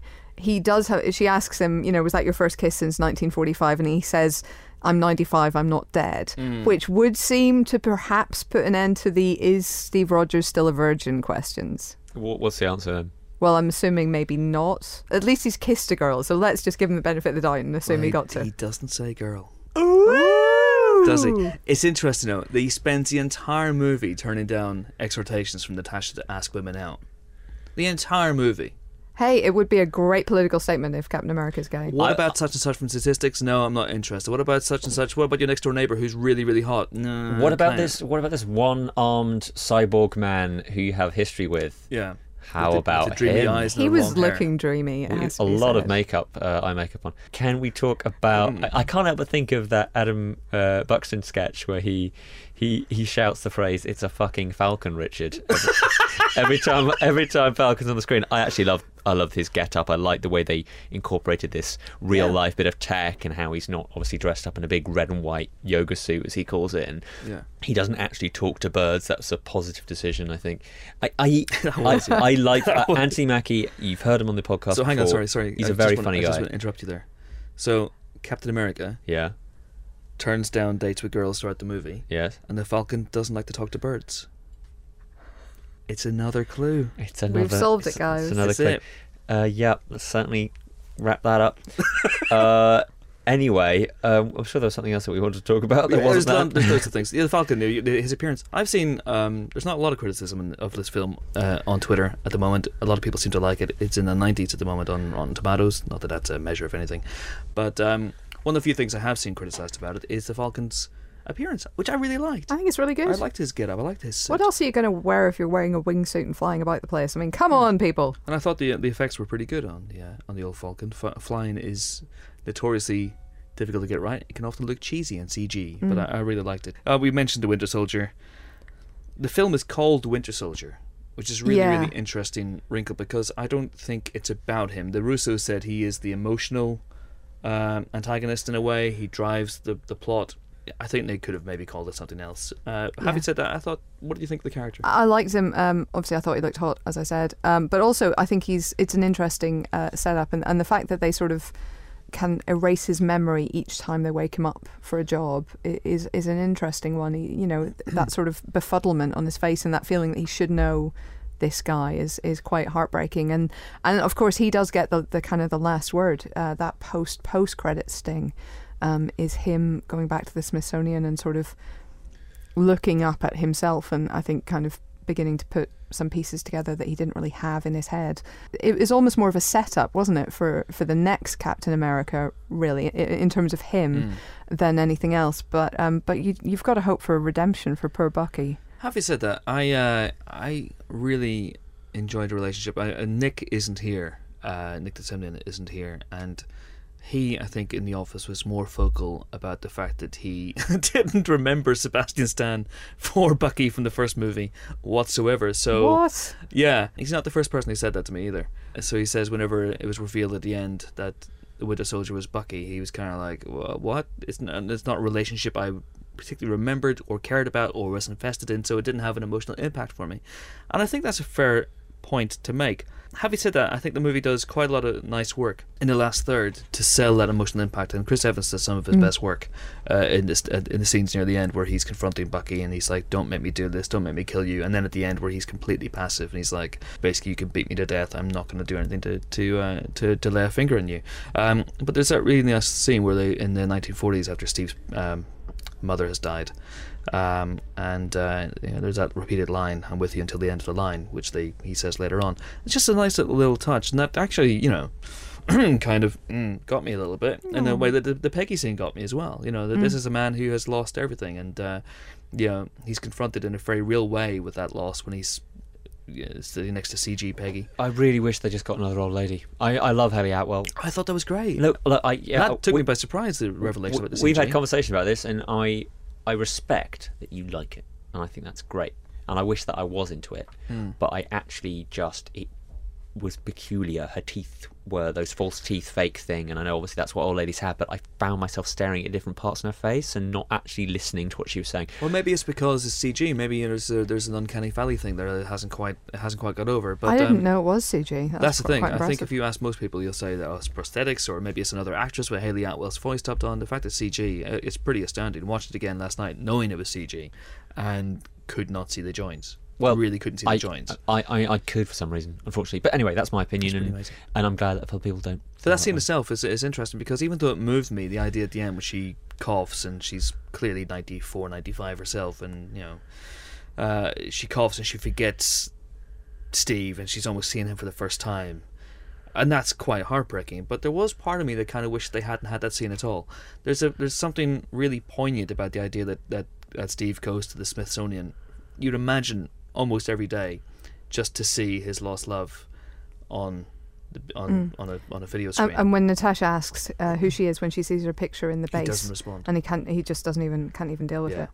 she asks him, was that your first kiss since 1945? And he says, I'm 95, I'm not dead, which would seem to perhaps put an end to the is Steve Rogers still a virgin questions. What's the answer then? Well, I'm assuming maybe not. At least he's kissed a girl, so let's just give him the benefit of the doubt and assume he got to. He doesn't say girl. Ooh. Does he? It's interesting though that he spends the entire movie turning down exhortations from Natasha to ask women out. The entire movie. Hey, it would be a great political statement if Captain America's gay. What about such and such from statistics? No, I'm not interested. What about such and such? What about your next door neighbour who's really, really hot? No. What about this one-armed cyborg man who you have history with? Yeah. How about him? Eyes he was looking dreamy. A lot of makeup, eye makeup on. Can we talk about? I can't help but think of that Adam Buxton sketch where he shouts the phrase, "It's a fucking Falcon, Richard." every time Falcon's on the screen. I love his get-up. I like the way they incorporated this real-life bit of tech and how he's not obviously dressed up in a big red and white yoga suit, as he calls it, and he doesn't actually talk to birds. That's a positive decision, I think. I like Anthony Mackie. You've heard him on the podcast So hang on, before. sorry. He's a very funny guy. I just want to interrupt you there. So, Captain America turns down dates with girls throughout the movie. Yes. And the Falcon doesn't like to talk to birds. It's another clue. We've solved it, guys. It's another clue. Let's certainly wrap that up. Anyway, I'm sure there was something else that we wanted to talk about. There's loads of things. The Falcon, his appearance. I've seen. There's not a lot of criticism of this film on Twitter at the moment. A lot of people seem to like it. It's in the 90s at the moment on Rotten Tomatoes. Not that that's a measure of anything, but one of the few things I have seen criticised about it is the Falcon's appearance, which I really liked. I think it's really good. I liked his get-up. I liked his suit. What else are you going to wear if you're wearing a wingsuit and flying about the place? I mean, come on, people. And I thought the effects were pretty good on the old Falcon. Flying is notoriously difficult to get right. It can often look cheesy in CG, but I really liked it. We mentioned the Winter Soldier. The film is called Winter Soldier, which is really interesting wrinkle, because I don't think it's about him. The Russo said he is the emotional antagonist in a way. He drives the plot. I think they could have maybe called it something else. Having said that, I thought, what do you think of the character? I liked him. Obviously, I thought he looked hot, as I said. But also, I think it's an interesting setup, and the fact that they sort of can erase his memory each time they wake him up for a job is an interesting one. That sort of befuddlement on his face and that feeling that he should know this guy is quite heartbreaking. And of course, he does get the kind of the last word. That post credit sting. Is him going back to the Smithsonian and sort of looking up at himself, and I think kind of beginning to put some pieces together that he didn't really have in his head. It was almost more of a setup, wasn't it, for the next Captain America, really, in terms of him, than anything else. But you've got to hope for a redemption for poor Bucky. Having said that, I really enjoyed the relationship. Nick isn't here. Nick the Semnian isn't here, and he, I think, in the office was more vocal about the fact that he didn't remember Sebastian Stan for Bucky from the first movie whatsoever. So what? Yeah, he's not the first person who said that to me either. So he says whenever it was revealed at the end that the Winter Soldier was Bucky, he was kind of like, well, what? It's not a relationship I particularly remembered or cared about or was invested in, so it didn't have an emotional impact for me. And I think that's a fair point to make. Having said that, I think the movie does quite a lot of nice work in the last third to sell that emotional impact, and Chris Evans does some of his best work in the scenes near the end where he's confronting Bucky and he's like, don't make me do this, don't make me kill you, and then at the end where he's completely passive and he's like, basically, you can beat me to death, I'm not going to do anything to lay a finger on you. But there's that really nice scene where they, in the 1940s, after Steve's mother has died, there's that repeated line, I'm with you until the end of the line, which he says later on. It's just a nice little touch, and that actually, kind of got me a little bit in a way that the Peggy scene got me as well. That this is a man who has lost everything, and he's confronted in a very real way with that loss when he's sitting next to CG Peggy. I really wish they just got another old lady. I love Haley Atwell. I thought that was great. Look, that took me by surprise, the revelation about the CG. We've had conversation about this, and I respect that you like it, and I think that's great, and I wish that I was into it, but I actually it was peculiar. Her teeth were those false teeth fake thing, and I know obviously that's what old ladies have, but I found myself staring at different parts in her face and not actually listening to what she was saying. Well, maybe it's because it's CG. Maybe there's an uncanny valley thing there that it hasn't quite got over. But I didn't know it was CG. That's the thing. I think if you ask most people, you'll say that it's prosthetics, or maybe it's another actress with Haley Atwell's voice tapped on. The fact that CG, it's pretty astounding. Watched it again last night, knowing it was CG, and could not see the joints. Well, I really couldn't see the joints. I could for some reason, unfortunately. But anyway, that's my opinion, and I'm glad that other people don't. So that scene itself is interesting, because even though it moved me, the idea at the end where she coughs and she's clearly 94, 95 herself, and she coughs and she forgets Steve, and she's almost seeing him for the first time, and that's quite heartbreaking. But there was part of me that kind of wished they hadn't had that scene at all. There's something really poignant about the idea that Steve goes to the Smithsonian. You'd imagine almost every day, just to see his lost love on a video screen. And when Natasha asks who she is when she sees her picture in the base, he doesn't respond, and he just can't even deal with it.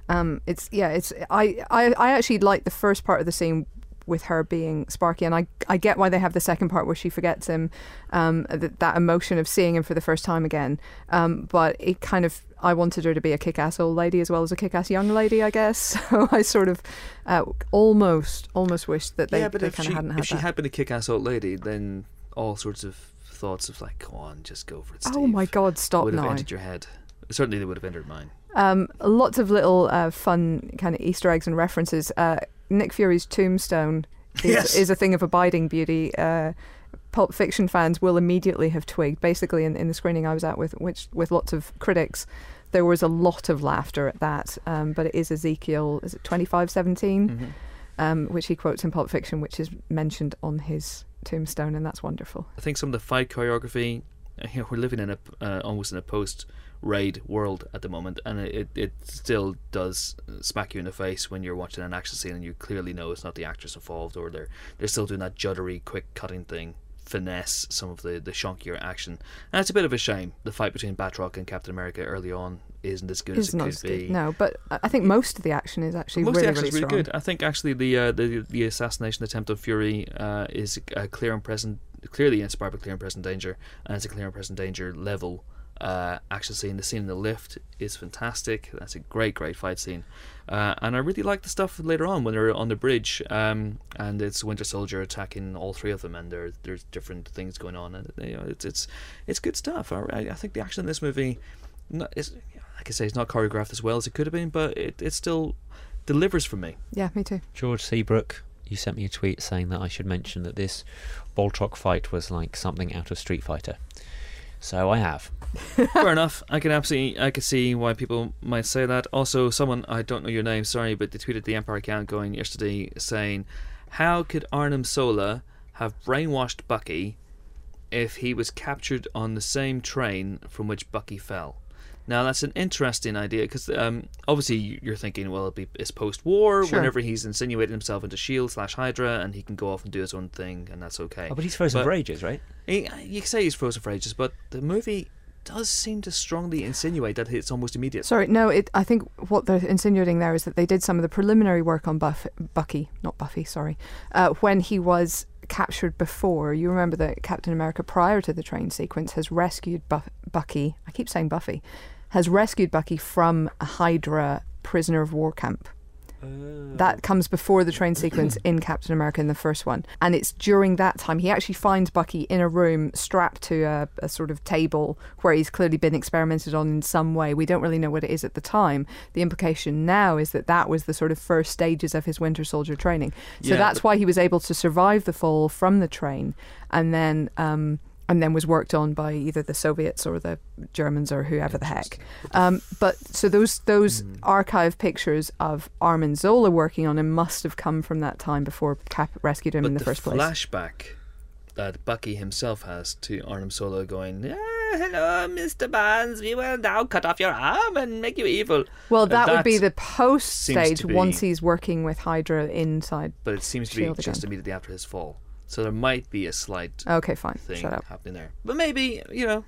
I actually like the first part of the scene with her being Sparky, and I get why they have the second part where she forgets him, that emotion of seeing him for the first time again. But it kind of, I wanted her to be a kick-ass old lady as well as a kick-ass young lady, I guess. So I sort of almost wished that they kind of hadn't had that. If she had been a kick-ass old lady, then all sorts of thoughts of like, go on, just go for it, Steve. Oh my God, stop would now. Would have entered your head. Certainly they would have entered mine. Lots of little fun kind of Easter eggs and references. Nick Fury's tombstone is a thing of abiding beauty. Pulp Fiction fans will immediately have twigged. Basically, in the screening I was at with lots of critics, there was a lot of laughter at that. But it is Ezekiel, is it 25:17, which he quotes in Pulp Fiction, which is mentioned on his tombstone, and that's wonderful. I think some of the fight choreography, we're living in almost in a post-raid world at the moment, and it still does smack you in the face when you're watching an action scene and you clearly know it's not the actress involved, or they're still doing that juddery, quick cutting thing, finesse some of the chunkier action, and it's a bit of a shame. The fight between Batroc and Captain America early on isn't as good as it could be. No, but I think most of the action is actually really strong. Good. I think actually the assassination attempt on Fury is a clear and present clearly inspired by Clear and Present Danger, and it's a Clear and Present Danger level action scene. The scene in the lift is fantastic. That's a great fight scene, and I really like the stuff later on when they're on the bridge, and it's Winter Soldier attacking all three of them, and there's different things going on, and it's good stuff. I think the action in this movie is, like I say, it's not choreographed as well as it could have been, but it still delivers for me. Yeah, me too. George Seabrook, you sent me a tweet saying that I should mention that this Voltron fight was like something out of Street Fighter. So I have. Fair enough. I can see why people might say that. Also, someone, I don't know your name, sorry, but they tweeted the Empire account going yesterday saying, how could Arnim Zola have brainwashed Bucky if he was captured on the same train from which Bucky fell? Now, that's an interesting idea, because obviously you're thinking, well, it's post-war, Sure. whenever he's insinuated himself into S.H.I.E.L.D/Hydra, and he can go off and do his own thing, and that's okay. Oh, but he's frozen for ages, right? You can say he's frozen for ages, but the movie does seem to strongly insinuate that it's almost immediate. Sorry, no, I think what they're insinuating there is that they did some of the preliminary work on Bucky, not Buffy, sorry, when he was captured before. You remember that Captain America, prior to the train sequence, has rescued Bucky, I keep saying Buffy, has rescued Bucky from a Hydra prisoner of war camp. That comes before the train sequence in Captain America in the first one. And it's during that time he actually finds Bucky in a room strapped to a sort of table where he's clearly been experimented on in some way. We don't really know what it is at the time. The implication now is that was the sort of first stages of his Winter Soldier training. So that's why he was able to survive the fall from the train, and then was worked on by either the Soviets or the Germans or whoever the heck. But so those archive pictures of Arnim Zola working on him must have come from that time before Cap rescued him in the first place. Flashback that Bucky himself has to Arnim Zola going, hello, Mr. Barnes, we will now cut off your arm and make you evil. Well, that would be the post stage to be, once he's working with Hydra inside. But it seems to be just immediately after his fall. So there might be a slight thing happening there. But maybe,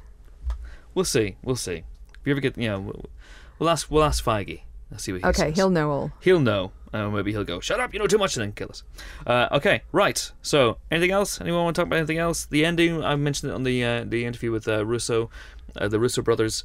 we'll see. If you ever get, we'll ask Feige. Let's see what he says. Okay, he'll know all. He'll know. Maybe he'll go, shut up, you know too much, and then kill us. Okay, right. So, anything else? Anyone want to talk about anything else? The ending, I mentioned it on the interview with Russo, the Russo brothers.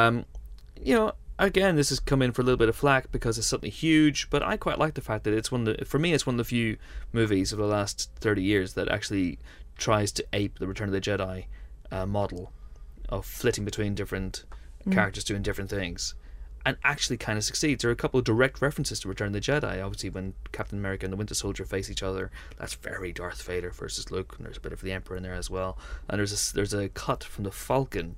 Again, this has come in for a little bit of flack because it's something huge, but I quite like the fact that it's one of the few movies of the last 30 years that actually tries to ape the Return of the Jedi model of flitting between different characters doing different things, and actually kind of succeeds. There are a couple of direct references to Return of the Jedi. Obviously, when Captain America and the Winter Soldier face each other, that's very Darth Vader versus Luke, and there's a bit of the Emperor in there as well. And there's a cut from the Falcon.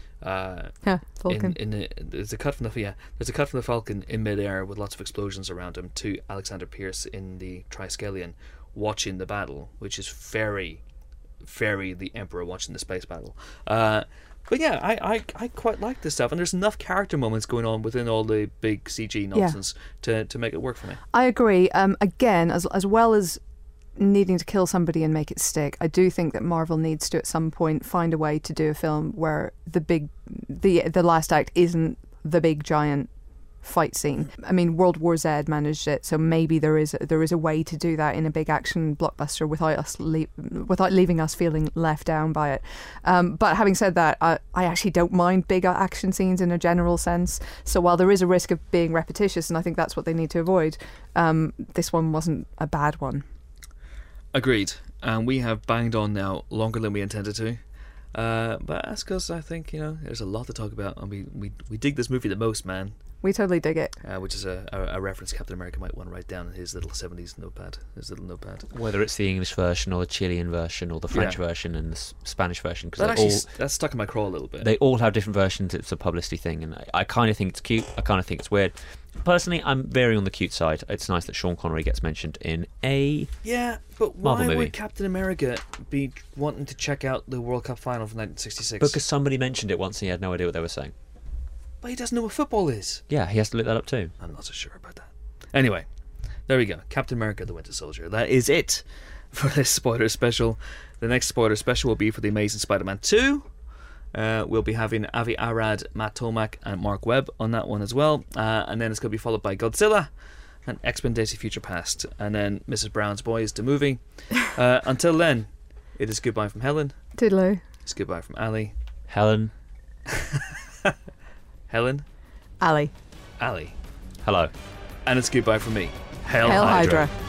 Falcon. There's a cut from the Falcon in midair with lots of explosions around him to Alexander Pierce in the Triskelion watching the battle, which is very, very the Emperor watching the space battle. But yeah, I quite like this stuff, and there's enough character moments going on within all the big CG nonsense to make it work for me. I agree. Again, as well as needing to kill somebody and make it stick, I do think that Marvel needs to at some point find a way to do a film where the last act isn't the big giant fight scene. I mean, World War Z managed it, so maybe there is a way to do that in a big action blockbuster without leaving us feeling left down by it. But having said that, I actually don't mind big action scenes in a general sense. So while there is a risk of being repetitious, and I think that's what they need to avoid, this one wasn't a bad one. Agreed. And we have banged on now longer than we intended to. But that's because I think, there's a lot to talk about, and we dig this movie the most, man. We totally dig it. Which is a reference Captain America might want to write down in his little 70s notepad. Whether it's the English version or the Chilean version or the French version and the Spanish version. Because that's stuck in my craw a little bit. They all have different versions. It's a publicity thing, and I kind of think it's cute. I kind of think it's weird. Personally, I'm very on the cute side. It's nice that Sean Connery gets mentioned in a but why Marvel movie. Would Captain America be wanting to check out the World Cup final from 1966? Because somebody mentioned it once and he had no idea what they were saying. But he doesn't know what football is. Yeah, he has to look that up too. I'm not so sure about that. Anyway, there we go. Captain America, the Winter Soldier. That is it for this spoiler special. The next spoiler special will be for The Amazing Spider-Man 2. We'll be having Avi Arad, Matt Tomac and Mark Webb on that one as well. And then it's going to be followed by Godzilla and X-Men Days of Future Past. And then Mrs. Brown's Boys, the movie. Until then, It is goodbye from Helen. Toodaloo. It's goodbye from Ali. Helen. Helen. Ali. Ali. Hello. And it's goodbye from me. Hail Hail Hydra. Hydra.